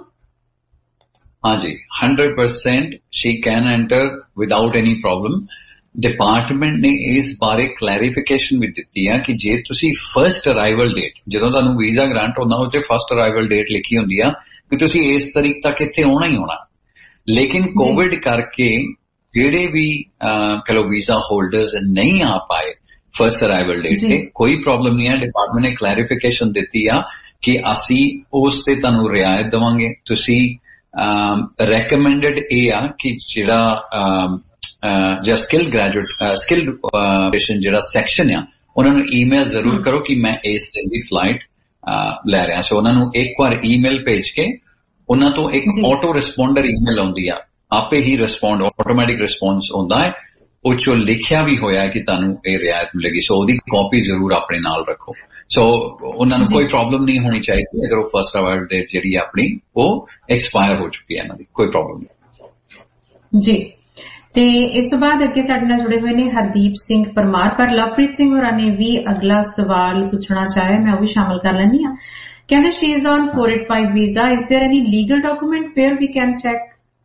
C: ਹਾਂਜੀ, one hundred percent she can enter without any problem. Department ਨੇ ਇਸ ਬਾਰੇ clarification ਵੀ ਦਿੱਤੀ ਹੈ ਕਿ ਜੇ ਤੁਸੀਂ ਫਰਸਟ ਅਰਾਈਵਲ ਡੇਟ, ਜਦੋਂ ਤੁਹਾਨੂੰ ਵੀਜ਼ਾ ਗ੍ਰਾਂਟ ਹੁੰਦਾ ਉਹ 'ਚ ਫਸਟ ਅਰਾਈਵਲ ਡੇਟ ਲਿਖੀ ਹੁੰਦੀ ਆ ਕਿ ਤੁਸੀਂ ਇਸ ਤਰੀਕ ਤੱਕ ਇੱਥੇ ਆਉਣਾ ਹੀ ਆਉਣਾ। ਲੇਕਿਨ ਕੋਵਿਡ ਕਰਕੇ ਜਿਹੜੇ ਵੀ ਕਹ ਲਓ ਵੀਜ਼ਾ ਹੋਲਡਰਸ ਨਹੀਂ ਆ ਪਾਏ ਫਰਸਟ ਅਰਾਈਵਲ ਡੇਟ ਤੇ, ਕੋਈ ਪ੍ਰੋਬਲਮ ਨਹੀਂ ਹੈ। ਡਿਪਾਰਟਮੈਂਟ ਨੇ ਕਲੈਰੀਫਿਕੇਸ਼ਨ ਦਿੱਤੀ ਆ ਕਿ ਅਸੀਂ ਉਸ ਤੇ ਤੁਹਾਨੂੰ ਰਿਆਇਤ ਦੇਵਾਂਗੇ। ਤੁਸੀਂ ਰੈਕਮੈਂਡਡ ਇਹ ਆ ਕਿ ਜਿਹੜਾ ਜਾਂ ਸਕਿੱਲ ਗ੍ਰੈਜੂਏਟ ਸਕਿੱਲ ਜਿਹੜਾ ਸੈਕਸ਼ਨ ਆ, ਉਹਨਾਂ ਨੂੰ ਈਮੇਲ ਜ਼ਰੂਰ ਕਰੋ ਕਿ ਮੈਂ ਇਸ ਦਿਨ ਦੀ ਫਲਾਈਟ ਲੈ ਰਿਹਾ। ਸੋ ਉਹਨਾਂ ਨੂੰ ਇੱਕ ਵਾਰ ਈਮੇਲ ਭੇਜ ਕੇ ਉਹਨਾਂ ਤੋਂ ਇੱਕ ਆਟੋ ਰਿਸਪੌਂਡਰ ਈਮੇਲ ਆਉਂਦੀ ਆ, ਆਪੇ ਹੀ ਰਿਸਪੌਂਡ ਆਟੋਮੈਟਿਕ ਰਿਸਪੌਂਸ ਹੁੰਦਾ ਹੈ, ਉਹ 'ਚੋਂ ਲਿਖਿਆ ਵੀ ਹੋਇਆ ਕਿ ਤੁਹਾਨੂੰ ਇਹ ਰਿਆਇਤ ਮਿਲੇਗੀ। ਸੋ ਉਹਦੀ ਕਾਪੀ ਜ਼ਰੂਰ ਆਪਣੇ ਨਾਲ ਰੱਖੋ। ਸੋ ਉਹਨਾਂ ਨੂੰ ਕੋਈ ਪ੍ਰੋਬਲਮ ਨਹੀਂ ਹੋਣੀ ਚਾਹੀਦੀ ਅਗਰ ਉਹ ਫਸਟ ਅਰਾਈਵਲ ਡੇਟ ਜਿਹੜੀ ਆਪਣੀ ਉਹ ਐਕਸਪਾਇਰ ਹੋ ਚੁੱਕੀ ਹੈ, ਇਹਨਾਂ ਦੀ ਕੋਈ ਪ੍ਰੋਬਲਮ ਨਹੀਂ
B: ਜੀ। ਤੇ ਇਸ ਤੋਂ ਬਾਅਦ ਅੱਗੇ ਸਾਡੇ ਨਾਲ ਜੁੜੇ ਹੋਏ ਨੇ ਹਰਦੀਪ ਸਿੰਘ ਪਰਮਾਰ, ਪਰ ਲਵਪ੍ਰੀਤ ਸਿੰਘ ਹੋਰਾਂ ਨੇ ਵੀ ਅਗਲਾ ਸਵਾਲ ਪੁੱਛਣਾ ਚਾਹਿਆ, ਮੈਂ ਉਹ ਵੀ ਸ਼ਾਮਿਲ ਕਰ ਲੈਂਦੀ ਹਾਂ। ਕਹਿੰਦੇ she is on four eighty-five ਵੀਜ਼ਾ, is there any legal document where we can check?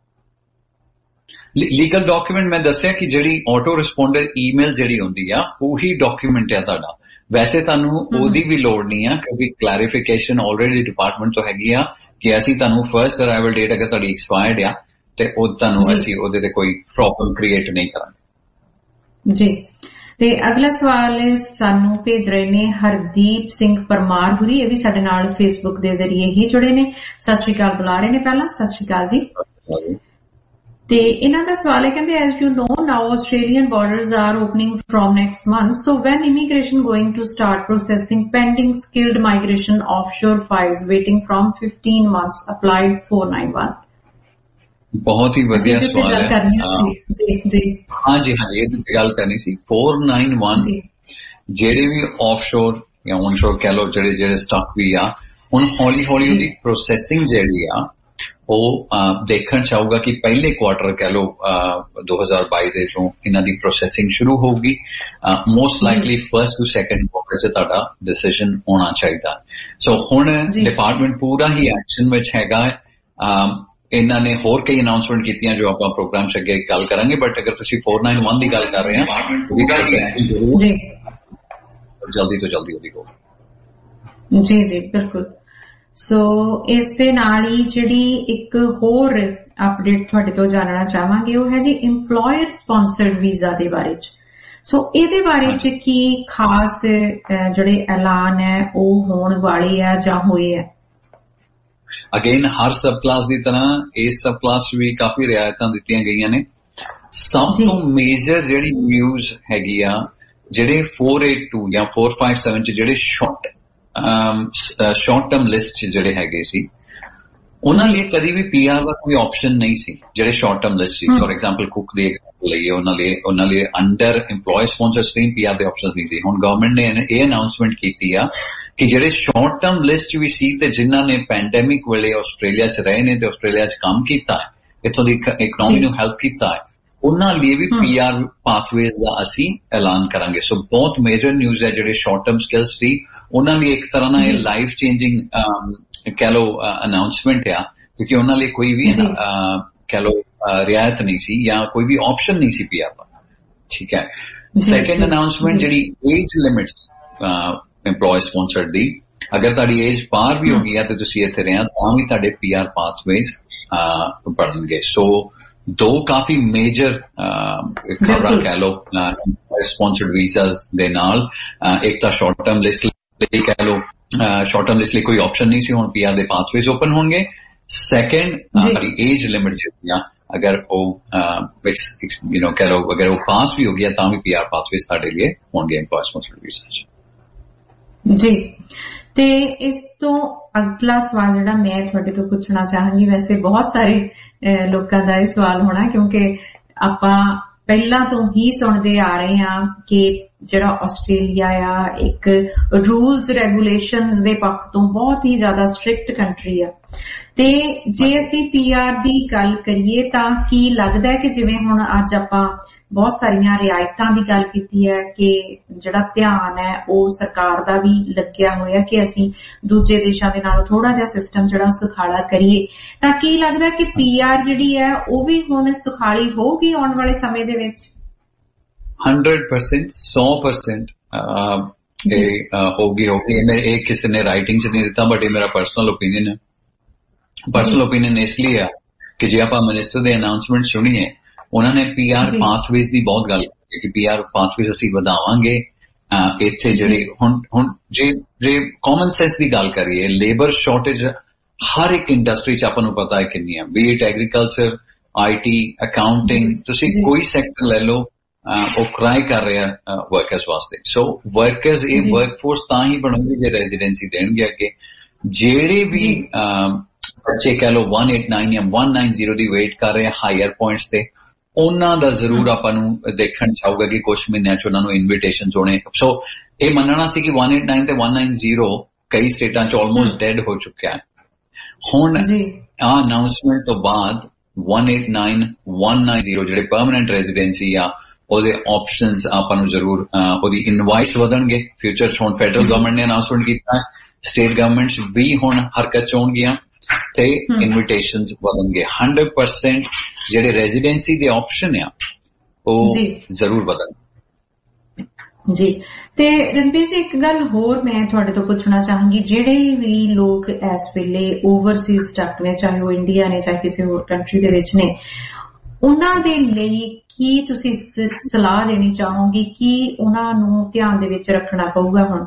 C: Legal document ਮੈਂ ਦੱਸਿਆ ਕਿ ਜਿਹੜੀ ਆਟੋ ਰਿਸਪੌਂਡਰ ਈਮੇਲ ਜਿਹੜੀ ਹੁੰਦੀ ਆ ਉਹੀ ਡਾਕੂਮੈਂਟ ਆ ਤੁਹਾਡਾ। ਵੈਸੇ ਤੁਹਾਨੂੰ ਉਹਦੀ ਵੀ ਲੋੜ ਨਹੀਂ ਆ, ਕਿਉਂਕਿ ਕਲੈਰੀਫਿਕੇਸ਼ਨ ਆਲਰੇਡੀ ਡਿਪਾਰਟਮੈਂਟ ਤੋਂ ਹੈਗੀ ਆ ਕਿ ਅਸੀਂ ਤੁਹਾਨੂੰ ਫਰਸਟ ਅਰਾਈਵਲ ਡੇਟ ਅਗਰ ਤੁਹਾਡੀ ਐਕਸਪਾਇਰਡ ਆ ਤੇ ਉਹ ਤੁਹਾਨੂੰ ਅਸੀਂ ਉਹਦੇ ਤੇ ਕੋਈ ਪ੍ਰੋਬਲਮ ਕ੍ਰੀਏਟ ਨਹੀਂ ਕਰਾਂਗੇ
B: ਜੀ। ਤੇ ਅਗਲਾ ਸਵਾਲ ਸਾਨੂੰ ਭੇਜ ਰਹੇ ਨੇ ਹਰਦੀਪ ਸਿੰਘ ਪਰਮਾਰ ਹੁਰੀ, ਇਹ ਵੀ ਸਾਡੇ ਨਾਲ ਫੇਸਬੁੱਕ ਦੇ ਜ਼ਰੀਏ ਹੀ ਜੁੜੇ ਨੇ। ਸਤਿ ਸ਼੍ਰੀ ਅਕਾਲ ਬੁਲਾ ਰਹੇ ਨੇ ਪਹਿਲਾਂ। ਸਤਿ ਸ਼੍ਰੀ ਅਕਾਲ ਜੀ। ਤੇ ਇਹਨਾਂ ਦਾ ਸਵਾਲ ਹੈ, ਕਹਿੰਦੇ as you know now Australian borders are opening from next month, so when immigration going to start processing pending skilled migration offshore files waiting from fifteen months applied four ninety-one?
C: ਬਹੁਤ ਹੀ ਵਧੀਆ ਸਵਾਲ ਹੈ
B: ਜੀ ਜੀ
C: ਹਾਂਜੀ ਹਾਂਜੀ ਇਹ ਗੱਲ ਕਰਨੀ ਸੀ। four ninety-one ਜਿਹੜੇ ਵੀ ਆਫਸ਼ੋਰ ਜਾਂ ਔਨਸ਼ੋਰ ਕਹਿ ਲਓ ਜਿਹੜੇ ਜਿਹੜੇ ਸਟਾਕ ਵੀ ਆ, ਹੁਣ ਹੌਲੀ ਹੌਲੀ ਉਹਦੀ ਪ੍ਰੋਸੈਸਿੰਗ ਜਿਹੜੀ ਆ ਉਹ ਦੇਖਣ ਚਾਹੂਗਾ ਕਿ ਪਹਿਲੇ ਕੁਆਟਰ ਕਹਿ ਲਓ ਦੋ ਹਜ਼ਾਰ ਬਾਈ ਦੇ ਤੋਂ ਇਹਨਾਂ ਦੀ ਪ੍ਰੋਸੈਸਿੰਗ ਸ਼ੁਰੂ ਹੋਊਗੀ। Most likely first to second quarter 'ਚ ਤੁਹਾਡਾ ਡਿਸੀਜਨ ਹੋਣਾ ਚਾਹੀਦਾ। ਸੋ ਹੁਣ ਡਿਪਾਰਟਮੈਂਟ ਪੂਰਾ ਹੀ ਐਕਸ਼ਨ ਵਿੱਚ ਹੈਗਾ। ਇਹਨਾਂ ਨੇ ਹੋਰ ਕਈ ਅਨਾਉਂਸਮੈਂਟ ਕੀਤੀਆਂ ਜੋ ਆਪਾਂ ਪ੍ਰੋਗਰਾਮ 'ਚ ਅੱਗੇ ਗੱਲ ਕਰਾਂਗੇ, ਬਟ ਅਗਰ ਤੁਸੀਂ ਫੋਰ ਨਾਈਨ ਵਨ ਦੀ ਗੱਲ ਕਰ ਰਹੇ ਹਾਂ ਜਲਦੀ ਤੋਂ ਜਲਦੀ ਉਹਦੀ ਹੋਵੇ।
B: ਜੀ ਜੀ ਬਿਲਕੁਲ। ਸੋ ਇਸ ਦੇ ਨਾਲ ਹੀ ਜਿਹੜੀ ਇੱਕ ਹੋਰ ਅਪਡੇਟ ਤੁਹਾਡੇ ਤੋਂ ਜਾਣਨਾ ਚਾਹਾਂਗੇ ਉਹ ਹੈ ਜੀ ਇੰਪਲੋਇਰ ਸਪਾਂਸਰਡ ਵੀਜ਼ਾ ਦੇ ਬਾਰੇ ਚ। ਸੋ ਇਹਦੇ ਬਾਰੇ ਚ ਕੀ ਖਾਸ ਜਿਹੜੇ ਐਲਾਨ ਹੈ ਉਹ ਹੋਣ ਵਾਲੇ ਆ ਜਾਂ ਹੋਏ ਆ?
C: ਅਗੇਨ ਹਰ ਸਬ ਕਲਾਸ ਦੀ ਤਰ੍ਹਾਂ ਇਸ ਸਬ ਕਲਾਸ ਵੀ ਕਾਫੀ ਰਿਆਇਤਾਂ ਦਿੱਤੀਆਂ ਗਈਆਂ ਨੇ। ਸਭ ਤੋਂ ਮੇਜਰ ਜਿਹੜੀ ਨਿਊਜ਼ ਹੈਗੀ ਆ, ਜਿਹੜੇ ਫੋਰ ਏਟ ਟੂ ਜਾਂ ਫੋਰ ਫਾਈਵ ਸੈਵਨ ਚ ਜਿਹੜੇ ਸ਼ਾਰਟ ਸ਼ਾਰਟ ਟਰਮ ਲਿਸਟ ਜਿਹੜੇ ਹੈਗੇ ਸੀ ਉਹਨਾਂ ਲਈ ਕਦੀ ਵੀ ਪੀ ਆਰ ਦਾ ਕੋਈ ਆਪਸ਼ਨ ਨਹੀਂ ਸੀ। ਜਿਹੜੇ ਸ਼ਾਰਟ ਟਰਮ ਲਿਸਟ ਸੀ, ਫੋਰ ਐਗਜ਼ਾਮਪਲ ਕੁੱਕ ਦੀ ਐਗਜ਼ਾਮਪਲ ਲਈਏ, ਉਹਨਾਂ ਲਈ ਉਹਨਾਂ ਲਈ under employer sponsor stream P R ਦੇ ਆਪਸ਼ਨ ਨਹੀਂ ਸੀ। ਹੁਣ ਗਵਰਨਮੈਂਟ ਨੇ ਇਹ ਅਨਾਉਂਸਮੈਂਟ ਕੀਤੀ ਆ ਕਿ ਜਿਹੜੇ ਸ਼ਾਰਟ ਟਰਮ ਲਿਸਟ ਵੀ ਸੀ ਤੇ ਜਿਨ੍ਹਾਂ ਨੇ ਪੈਂਡੈਮਿਕ ਵੇਲੇ ਆਸਟ੍ਰੇਲੀਆ 'ਚ ਰਹੇ ਨੇ ਤੇ ਆਸਟ੍ਰੇਲੀਆ 'ਚ ਕੰਮ ਕੀਤਾ ਹੈ, ਇੱਥੋਂ ਦੀ ਇਕਨੋਮੀ ਨੂੰ ਹੈਲਪ ਕੀਤਾ ਹੈ, ਉਹਨਾਂ ਲਈ ਵੀ ਪੀ ਆਰ ਪਾਥਵੇਜ਼ ਦਾ ਅਸੀਂ ਐਲਾਨ ਕਰਾਂਗੇ। ਸੋ ਬਹੁਤ ਮੇਜਰ ਨਿਊਜ਼ ਹੈ। ਜਿਹੜੇ ਸ਼ਾਰਟ ਟਰਮ ਸਕਿੱਲਸ ਸੀ ਉਹਨਾਂ ਲਈ ਇੱਕ ਤਰ੍ਹਾਂ ਨਾਲ ਇਹ ਲਾਈਫ ਚੇਂਜਿੰਗ ਕਹਿ ਲਓ ਅਨਾਉਂਸਮੈਂਟ ਆ, ਕਿਉਂਕਿ ਉਹਨਾਂ ਲਈ ਕੋਈ ਵੀ ਕਹਿ ਲਓ ਰਿਆਇਤ ਨਹੀਂ ਸੀ ਜਾਂ ਕੋਈ ਵੀ ਆਪਸ਼ਨ ਨਹੀਂ ਸੀ ਪੀ ਆਰ ਦਾ। ਠੀਕ ਹੈ। ਸੈਕੰਡ ਅਨਾਉਂਸਮੈਂਟ ਜਿਹੜੀ ਏਜ ਲਿਮਿਟਸ ਇੰਪਲੋਏ ਸਪਾਂਸਰਡ ਦੀ, ਅਗਰ ਤੁਹਾਡੀ ਏਜ ਪਾਰ ਵੀ ਹੋ ਗਈ ਹੈ ਤੇ ਤੁਸੀਂ ਇੱਥੇ ਰਹੇ ਤਾਂ ਵੀ ਤੁਹਾਡੇ ਪੀ ਆਰ ਪਾਥਵੇਜ਼ ਬਣਨਗੇ। ਸੋ ਦੋ ਕਾਫੀ ਮੇਜਰ ਖਬਰਾਂ ਕਹਿ ਲਓ ਸਪਾਂਸਰਡ ਵੀਜ਼ਾਸ ਦੇ ਨਾਲ। ਇੱਕ ਤਾਂ ਸ਼ਾਰਟ ਟਰਮ ਲਿਸਟ ਲਈ ਕਹਿ ਲਓ, ਸ਼ਾਰਟ ਟਰਮ ਲਿਸਟ ਲਈ ਕੋਈ ਆਪਸ਼ਨ ਨਹੀਂ ਸੀ, ਹੁਣ ਪੀ ਆਰ ਦੇ ਪਾਥਵੇਜ਼ ਓਪਨ ਹੋਣਗੇ। ਸੈਕੰਡ ਤੁਹਾਡੀ ਏਜ ਲਿਮਿਟ ਜਿਹੜੀ ਆ, ਅਗਰ ਉਹ ਯੂ ਨੋ ਕਹਿ ਲਓ ਅਗਰ ਉਹ ਪਾਸ ਵੀ ਹੋ ਗਿਆ ਤਾਂ ਵੀ ਪੀ ਆਰ ਪਾਥਵੇਜ਼ ਤੁਹਾਡੇ ਲਈ ਹੋਣਗੇ ਇੰਪਲੋਏ ਸਪਾਂਸਰਡ ਵੀਜ਼ਾ
B: ਜੀ। ਤੇ ਇਸ ਤੋਂ ਅਗਲਾ ਸਵਾਲ ਜਿਹੜਾ ਮੈਂ ਤੁਹਾਡੇ ਤੋਂ ਪੁੱਛਣਾ ਚਾਹਾਂਗੀ, ਵੈਸੇ ਬਹੁਤ ਸਾਰੇ ਲੋਕਾਂ ਦਾ ਇਹ ਸਵਾਲ ਹੋਣਾ ਕਿਉਂਕਿ ਆਪਾਂ ਪਹਿਲਾਂ ਤੋਂ ਹੀ ਸੁਣਦੇ ਆ ਰਹੇ ਹਾਂ ਕਿ ਜਿਹੜਾ ਆਸਟ੍ਰੇਲੀਆ ਆ ਇੱਕ ਰੂਲਸ ਰੈਗੂਲੇਸ਼ਨਸ ਦੇ ਪੱਖ ਤੋਂ ਬਹੁਤ ਹੀ ਜ਼ਿਆਦਾ ਸਟ੍ਰਿਕਟ ਕੰਟਰੀ ਆ। ਤੇ ਜੇ ਅਸੀਂ ਪੀ ਆਰ ਦੀ ਗੱਲ ਕਰੀਏ ਤਾਂ ਕੀ ਲੱਗਦਾ ਹੈ ਕਿ ਜਿਵੇਂ ਹੁਣ ਅੱਜ ਆਪਾਂ ਬਹੁਤ ਸਾਰੀਆਂ ਰਿਆਇਤਾਂ ਦੀ ਗੱਲ ਕੀਤੀ ਹੈ ਕਿ ਜਿਹੜਾ ਧਿਆਨ ਹੈ ਉਹ ਸਰਕਾਰ ਦਾ ਵੀ ਲੱਗਿਆ ਹੋਇਆ ਕਿ ਅਸੀਂ ਦੂਜੇ ਦੇਸ਼ਾਂ ਦੇ ਨਾਲੋਂ ਥੋੜਾ ਜਿਹਾ ਸਿਸਟਮ ਜਿਹੜਾ ਸੁਖਾਲਾ ਕਰੀਏ, ਤਾਂ ਕੀ ਲੱਗਦਾ ਕਿ ਪੀ ਆਰ ਜਿਹੜੀ ਹੈ ਉਹ ਵੀ ਹੁਣ ਸੁਖਾਲੀ ਹੋਊਗੀ ਆਉਣ ਵਾਲੇ ਸਮੇਂ ਦੇ ਵਿੱਚ?
C: ਹੰਡਰਡ ਪਰਸੈਂਟ ਸੌ ਪਰਸੈਂਟ ਹੋਗੀ ਹੋਗੀ। ਇਹ ਕਿਸੇ ਨੇ ਰਾਈਟਿੰਗ ਚ ਨਹੀਂ ਦਿੱਤਾ, ਬਟ ਇਹ ਮੇਰਾ ਪਰਸਨਲ ਓਪੀਨੀਅਨ ਹੈ। ਪਰਸਨਲ ਓਪੀਨੀਅਨ ਇਸ ਲਈ ਆ ਕਿ ਜੇ ਆਪਾਂ ਮਿਨਿਸਟਰ ਦੇ ਅਨਾਉਂਸਮੈਂਟ ਸੁਣੀਏ, ਉਹਨਾਂ ਨੇ ਪੀ ਆਰ ਪਾਥਵੇਜ਼ ਦੀ ਬਹੁਤ ਗੱਲ ਕੀਤੀ ਕਿ ਪੀ ਆਰ ਪਾਥਵੇਜ਼ ਅਸੀਂ ਵਧਾਵਾਂਗੇ। ਇੱਥੇ ਜਿਹੜੇ ਹੁਣ ਹੁਣ ਜੇ ਜੇ ਕਾਮਨ ਸੈਂਸ ਦੀ ਗੱਲ ਕਰੀਏ, ਲੇਬਰ ਸ਼ਾਰਟੇਜ ਹਰ ਇੱਕ ਇੰਡਸਟਰੀ ਚ ਆਪਾਂ ਨੂੰ ਪਤਾ ਹੈ ਕਿੰਨੀ ਆ, be it agriculture, I T, accounting, ਤੁਸੀਂ ਕੋਈ ਸੈਕਟਰ ਲੈ ਲਓ, ਉਹ ਕਰਾਈ ਕਰ ਰਿਹਾ ਵਰਕਰਸ ਵਾਸਤੇ। ਸੋ ਵਰਕਰਸ ਇਹ ਵਰਕਫੋਰਸ ਤਾਂ ਹੀ ਬਣੂਗੀ ਜੇ ਰੈਜ਼ੀਡੈਂਸੀ ਦੇਣਗੇ ਅੱਗੇ। ਜਿਹੜੇ ਵੀ ਬੱਚੇ ਕਹਿ ਲਓ ਵਨ ਏਟ ਨਾਈਨ ਜਾਂ ਵਨ ਨਾਈਨ ਜ਼ੀਰੋ ਦੀ ਵੇਟ ਕਰ ਰਹੇ ਹਾਇਰ ਪੁਆਇੰਟਸ ਤੇ, ਉਹਨਾਂ ਦਾ ਜ਼ਰੂਰ ਆਪਾਂ ਨੂੰ ਦੇਖਣ ਚਾਹੂਗਾ ਕਿ ਕੁਝ ਮਹੀਨਿਆਂ ਚ ਉਹਨਾਂ ਨੂੰ ਇਨਵੀਟੇਸ਼ਨ ਹੋਣੇ। ਸੋ ਇਹ ਮੰਨਣਾ ਸੀ ਕਿ ਵਨ ਏਟ ਨਾਈਨ ਤੇ ਵਨ ਨਾਈਨ ਜ਼ੀਰੋ ਕਈ ਸਟੇਟਾਂ ਚ ਆਲਮੋਸਟ ਡੈਡ ਹੋ ਚੁੱਕਿਆ ਹੈ। ਹੁਣ ਆ ਅਨਾਉਂਸਮੈਂਟ ਤੋਂ ਬਾਅਦ one eight nine one nine zero ਜਿਹੜੇ ਪਰਮਾਨੈਂਟ ਰੈਜ਼ੀਡੈਂਸੀ ਆ ਉਹਦੇ ਆਪਸ਼ਨਸ ਆਪਾਂ ਨੂੰ ਜ਼ਰੂਰ ਉਹਦੀ ਇਨਵਾਈਸ ਵਧਣਗੇ ਫਿਊਚਰ ਚ। ਹੁਣ ਫੈਡਰਲ ਗਵਰਨਮੈਂਟ ਨੇ ਅਨਾਉਂਸਮੈਂਟ ਕੀਤਾ, ਸਟੇਟ ਗਵਰਨਮੈਂਟਸ ਵੀ ਹੁਣ ਹਰਕਤ ਚ ਆਉਣਗੀਆਂ ਤੇ ਇਨਵੀਟੇਸ਼ਨਸ ਵਧਣਗੇ। ਹੰਡਰਡ ਪਰਸੈਂਟ ਜਿਹੜੇ ਰੈਜ਼ੀਡੈਂਸੀ ਦੇ ਆਪਸ਼ਨ ਆ ਉਹ ਜ਼ਰੂਰ ਵਧਣਗੇ
B: ਜੀ। ਤੇ ਰਣਬੀਰ ਜੀ, ਇੱਕ ਗੱਲ ਹੋਰ ਮੈਂ ਤੁਹਾਡੇ ਤੋਂ ਪੁੱਛਣਾ ਚਾਹਾਂਗੀ, ਜਿਹੜੇ ਵੀ ਲੋਕ ਇਸ ਵੇਲੇ ਓਵਰਸੀਜ਼ ਸਟਕ ਨੇ, ਚਾਹੇ ਉਹ ਇੰਡੀਆ ਨੇ ਚਾਹੇ ਕਿਸੇ ਹੋਰ ਕੰਟਰੀ ਦੇ ਵਿੱਚ ਨੇ, ਉਹਨਾਂ ਦੇ ਲਈ ਕੀ ਤੁਸੀਂ ਸਲਾਹ ਦੇਣੀ ਚਾਹੋਗੇ? ਕੀ ਉਹਨਾਂ ਨੂੰ ਧਿਆਨ ਦੇ ਵਿੱਚ ਰੱਖਣਾ ਪਊਗਾ? ਹੁਣ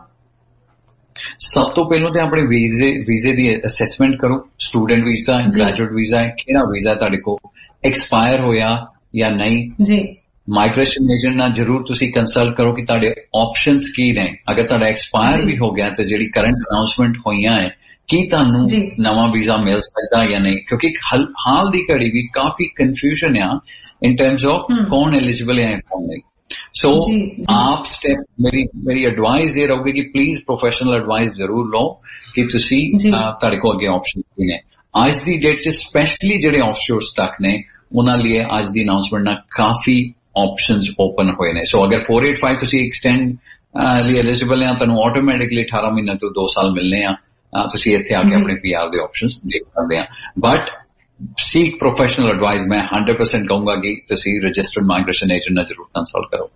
C: ਸਭ ਤੋਂ ਪਹਿਲਾਂ ਤੇ ਆਪਣੇ ਵੀਜ਼ੇ ਵੀਜ਼ੇ ਦੀ ਅਸੈਸਮੈਂਟ ਕਰੋ। ਸਟੂਡੈਂਟ ਵੀਜ਼ਾ, ਗ੍ਰੈਜੂਏਟ ਵੀਜ਼ਾ ਹੈ, ਕਿਹੜਾ ਵੀਜ਼ਾ ਤੁਹਾਡੇ ਕੋਲ ਐਕਸਪਾਇਰ ਹੋਇਆ ਜਾਂ ਨਹੀਂ ਜੀ। ਮਾਈਗ੍ਰੇਸ਼ਨ ਏਜੰਟ ਨਾਲ ਜ਼ਰੂਰ ਤੁਸੀਂ ਕੰਸਲਟ ਕਰੋ ਕਿ ਤੁਹਾਡੇ ਆਪਸ਼ਨਸ ਕੀ ਨੇ। ਅਗਰ ਤੁਹਾਡਾ ਐਕਸਪਾਇਰ ਵੀ ਹੋ ਗਿਆ ਤੇ ਜਿਹੜੀ ਕਰੰਟ ਅਨਾਉਂਸਮੈਂਟ ਹੋਈਆਂ ਹੈ, ਕੀ ਤੁਹਾਨੂੰ ਨਵਾਂ ਵੀਜ਼ਾ ਮਿਲ ਸਕਦਾ ਜਾਂ ਨਹੀਂ, ਕਿਉਂਕਿ ਹਾਲ ਦੀ ਘੜੀ ਵੀ ਕਾਫੀ ਕਨਫਿਊਜ਼ਨ ਆ ਇਨ ਟਰਮਸ ਆਫ ਕੌਣ ਐਲੀਜੀਬਲ ਹੈ ਕੌਣ ਨਹੀਂ। ਸੋ ਆਪ ਸਟੈਪ ਮੇਰੀ ਮੇਰੀ ਐਡਵਾਈਸ ਇਹ ਰਹੂਗੀ ਕਿ ਪਲੀਜ਼ ਪ੍ਰੋਫੈਸ਼ਨਲ ਐਡਵਾਈਸ ਜ਼ਰੂਰ ਲਓ ਕਿ ਤੁਸੀਂ ਤੁਹਾਡੇ ਕੋਲ ਅੱਗੇ ਆਪਸ਼ਨ ਕੀ ਨੇ। ਅੱਜ ਦੀ ਡੇਟ 'ਚ ਸਪੈਸ਼ਲੀ ਜਿਹੜੇ ਆਫਸ਼ੋਰ ਸਟਾਕ ਨੇ ਉਹਨਾਂ ਲਈ ਅੱਜ ਦੀ ਅਨਾਉਂਸਮੈਂਟ ਨਾਲ ਕਾਫੀ ਆਪਸ਼ਨਸ ਓਪਨ ਹੋਏ ਨੇ। ਸੋ ਅਗਰ four eighty-five ਤੁਸੀਂ ਐਕਸਟੈਂਡ ਲਈ ਐਲੀਜੀਬਲ ਆ, ਤੁਹਾਨੂੰ ਆਟੋਮੈਟਿਕਲੀ eighteen ਮਹੀਨੇ ਤੋਂ ਦੋ ਸਾਲ ਮਿਲਨੇ ਆ। ਤੁਸੀਂ ਇੱਥੇ ਆ ਕੇ ਆਪਣੇ ਪੀਆਰ ਦੇ ਆਪਸ਼ਨਸ ਦੇਖ ਸਕਦੇ ਆ। ਬਟ ਸੀਕ ਪ੍ਰੋਫੈਸ਼ਨਲ ਐਡਵਾਈਸ ਮੈਂ one hundred percent ਕਹੂੰਗਾ ਕਿ ਤੁਸੀਂ ਰਜਿਸਟਰਡ ਮਾਈਗ੍ਰੇਸ਼ਨ ਏਜੰਟ ਨਾਲ ਜ਼ਰੂਰ ਕੰਸਲਟ ਕਰੋ।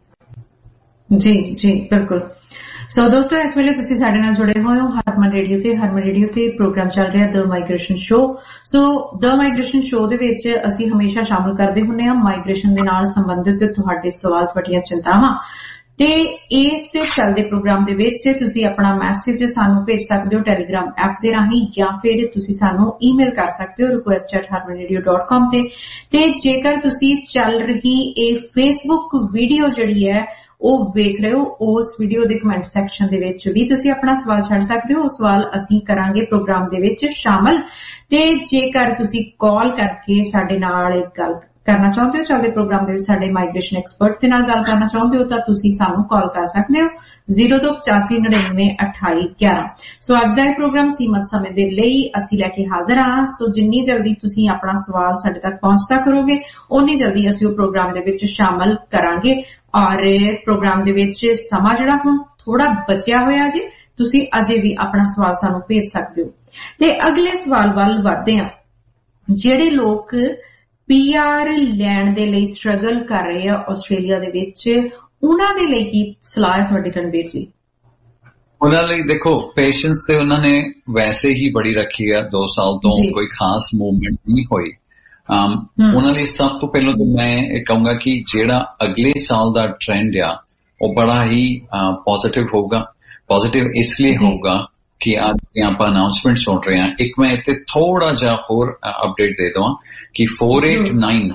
B: ਜੀ ਜੀ ਬਿਲਕੁਲ। ਸੋ ਦੋਸਤੋ, ਇਸ ਵੇਲੇ ਤੁਸੀਂ ਸਾਡੇ ਨਾਲ ਜੁੜੇ ਹੋਏ ਹੋ ਹਰਮਨ ਰੇਡੀਓ ਤੇ। ਹਰਮਨ ਰੇਡੀਓ ਤੇ ਪ੍ਰੋਗਰਾਮ ਚੱਲ ਰਿਹਾ the migration show. So the migration show ਦੇ ਵਿੱਚ ਅਸੀਂ ਹਮੇਸ਼ਾ ਸ਼ਾਮਲ ਕਰਦੇ ਹੁੰਦੇ ਹਾਂ ਮਾਈਗ੍ਰੇਸ਼ਨ ਦੇ ਨਾਲ ਸੰਬੰਧਿਤ ਤੁਹਾਡੇ ਸਵਾਲ, ਤੁਹਾਡੀਆਂ ਚਿੰਤਾਵਾਂ। ਤੇ ਇਸ ਚੱਲਦੇ ਪ੍ਰੋਗਰਾਮ ਦੇ ਵਿੱਚ ਤੁਸੀਂ ਆਪਣਾ ਮੈਸੇਜ ਸਾਨੂੰ ਭੇਜ ਸਕਦੇ ਹੋ ਟੈਲੀਗ੍ਰਾਮ ਐਪ ਦੇ ਰਾਹੀਂ, ਜਾਂ ਫਿਰ ਤੁਸੀਂ ਸਾਨੂੰ ਈਮੇਲ ਕਰ ਸਕਦੇ ਹੋ request at harman radio dot com ਤੇ। ਤੇ ਜੇਕਰ ਤੁਸੀਂ ਚੱਲ ਰਹੀ ਇਹ ਫੇਸਬੁੱਕ ਵੀਡੀਓ ਜਿਹੜੀ ਹੈ ਉਹ ਵੇਖ ਰਹੇ ਹੋ, ਉਸ ਵੀਡੀਓ ਦੇ ਕਮੈਂਟ ਸੈਕਸ਼ਨ ਦੇ ਵਿੱਚ ਵੀ ਤੁਸੀਂ ਆਪਣਾ ਸਵਾਲ ਛੱਡ ਸਕਦੇ ਹੋ। ਉਹ ਸਵਾਲ ਅਸੀਂ ਕਰਾਂਗੇ ਪ੍ਰੋਗਰਾਮ ਦੇ ਵਿੱਚ ਸ਼ਾਮਲ। ਤੇ ਜੇਕਰ ਤੁਸੀਂ ਕਾਲ ਕਰਕੇ ਸਾਡੇ ਨਾਲ ਇੱਕ ਗੱਲ ਕਰਨਾ ਚਾਹੁੰਦੇ ਹੋ, ਚੱਲਦੇ ਪ੍ਰੋਗਰਾਮ ਦੇ ਵਿੱਚ ਸਾਡੇ ਮਾਈਗ੍ਰੇਸ਼ਨ ਐਕਸਪਰਟ ਦੇ ਨਾਲ ਗੱਲ ਕਰਨਾ ਚਾਹੁੰਦੇ ਹੋ, ਤਾਂ ਤੁਸੀਂ ਸਾਨੂੰ ਕਾਲ ਕਰ ਸਕਦੇ ਹੋ zero two pchaसी ninety ਅਠਾਈ ਗਿਆਰਾਂ। ਸੋ ਅੱਜ ਦਾ ਇਹ ਪ੍ਰੋਗਰਾਮ ਸੀਮਤ ਸਮੇਂ ਦੇ ਲਈ ਅਸੀਂ ਲੈ ਕੇ ਹਾਜ਼ਰ ਹਾਂ। ਸੋ ਜਿੰਨੀ ਜਲਦੀ ਤੁਸੀਂ ਆਪਣਾ ਸਵਾਲ ਸਾਡੇ ਤੱਕ ਪਹੁੰਚਦਾ ਕਰੋਗੇ, ਉਨੀ ਜਲਦੀ ਅਸੀਂ ਉਹ ਪ੍ਰੋਗਰਾਮ ਦੇ ਵਿੱਚ ਸ਼ਾਮਲ ਕਰਾਂਗੇ। ਔਰ ਪ੍ਰੋਗਰਾਮ ਦੇ ਵਿੱਚ ਸਮਾਂ ਜਿਹੜਾ ਹੁਣ ਥੋੜਾ ਬਚਿਆ ਹੋਇਆ ਜੀ, ਤੁਸੀਂ ਅਜੇ ਵੀ ਆਪਣਾ ਸਵਾਲ ਸਾਨੂੰ ਭੇਜ ਸਕਦੇ ਹੋ। ਤੇ ਅਗਲੇ ਸਵਾਲ ਵੱਲ ਵਧਦੇ ਹਾਂ। ਜਿਹੜੇ ਲੋਕ ਪੀਆਰ ਲੈਣ ਦੇ ਲਈ ਸਟਰਗਲ ਕਰ ਰਹੇ ਆ ਆਸਟ੍ਰੇਲੀਆ ਦੇ ਵਿੱਚ, ਉਹਨਾਂ ਦੇ ਲਈ ਕੀ ਸਲਾਹ ਹੈ ਤੁਹਾਡੀ ਰਣਬੀਰ ਜੀ?
C: ਉਹਨਾਂ ਲਈ ਦੇਖੋ, ਪੇਸ਼ੈਂਸ ਤੇ ਉਹਨਾਂ ਨੇ ਵੈਸੇ ਹੀ ਬੜੀ ਰੱਖੀ ਆ। ਦੋ ਸਾਲ ਤੋਂ ਕੋਈ ਖਾਸ ਮੂਵਮੈਂਟ ਨਹੀਂ ਹੋਈ। Um, ਉਹਨਾਂ ਲਈ ਸਭ ਤੋਂ ਪਹਿਲਾਂ ਤਾਂ ਮੈਂ ਇਹ ਕਹੂੰਗਾ ਕਿ ਜਿਹੜਾ ਅਗਲੇ ਸਾਲ ਦਾ ਟ੍ਰੈਂਡ ਆ ਉਹ ਬੜਾ ਹੀ ਪੋਜ਼ਿਟਿਵ ਹੋਊਗਾ। ਪੋਜ਼ਿਟਿਵ ਇਸ ਲਈ ਹੋਊਗਾ ਕਿ ਅੱਜ ਆਪਾਂ ਅਨਾਉਂਸਮੈਂਟ ਸੁਣ ਰਹੇ ਹਾਂ। ਇੱਕ ਮੈਂ ਇੱਥੇ ਥੋੜਾ ਜਿਹਾ ਹੋਰ ਅਪਡੇਟ ਦੇ ਦਵਾਂ ਕਿ four eighty-nine,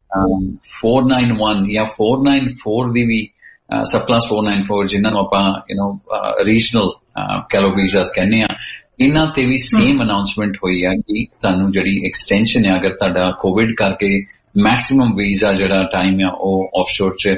C: four ninety-one ਜਾਂ four ninety-four ਦੀ ਵੀ ਸਬ ਕਲਾਸ four ninety-four ਜਿਨ੍ਹਾਂ ਨੂੰ ਆਪਾਂ ਯੂ ਨੋ ਰੀਜਨਲ ਕੈਲੋ ਵੀਜ਼ਾਸ ਕਹਿੰਦੇ ਆ, ਇਹਨਾਂ ਤੇ ਵੀ ਸੇਮ ਅਨਾਉਂਸਮੈਂਟ ਹੋਈ ਆ ਕਿ ਤੁਹਾਨੂੰ ਜਿਹੜੀ ਐਕਸਟੈਂਸ਼ਨ ਹੈ, ਅਗਰ ਤੁਹਾਡਾ ਕੋਵਿਡ ਕਰਕੇ ਮੈਕਸਿਮਮ ਵੀਜ਼ਾ ਜਿਹੜਾ ਟਾਈਮ ਆ ਉਹ ਆਫਸ਼ੋਰ ਚ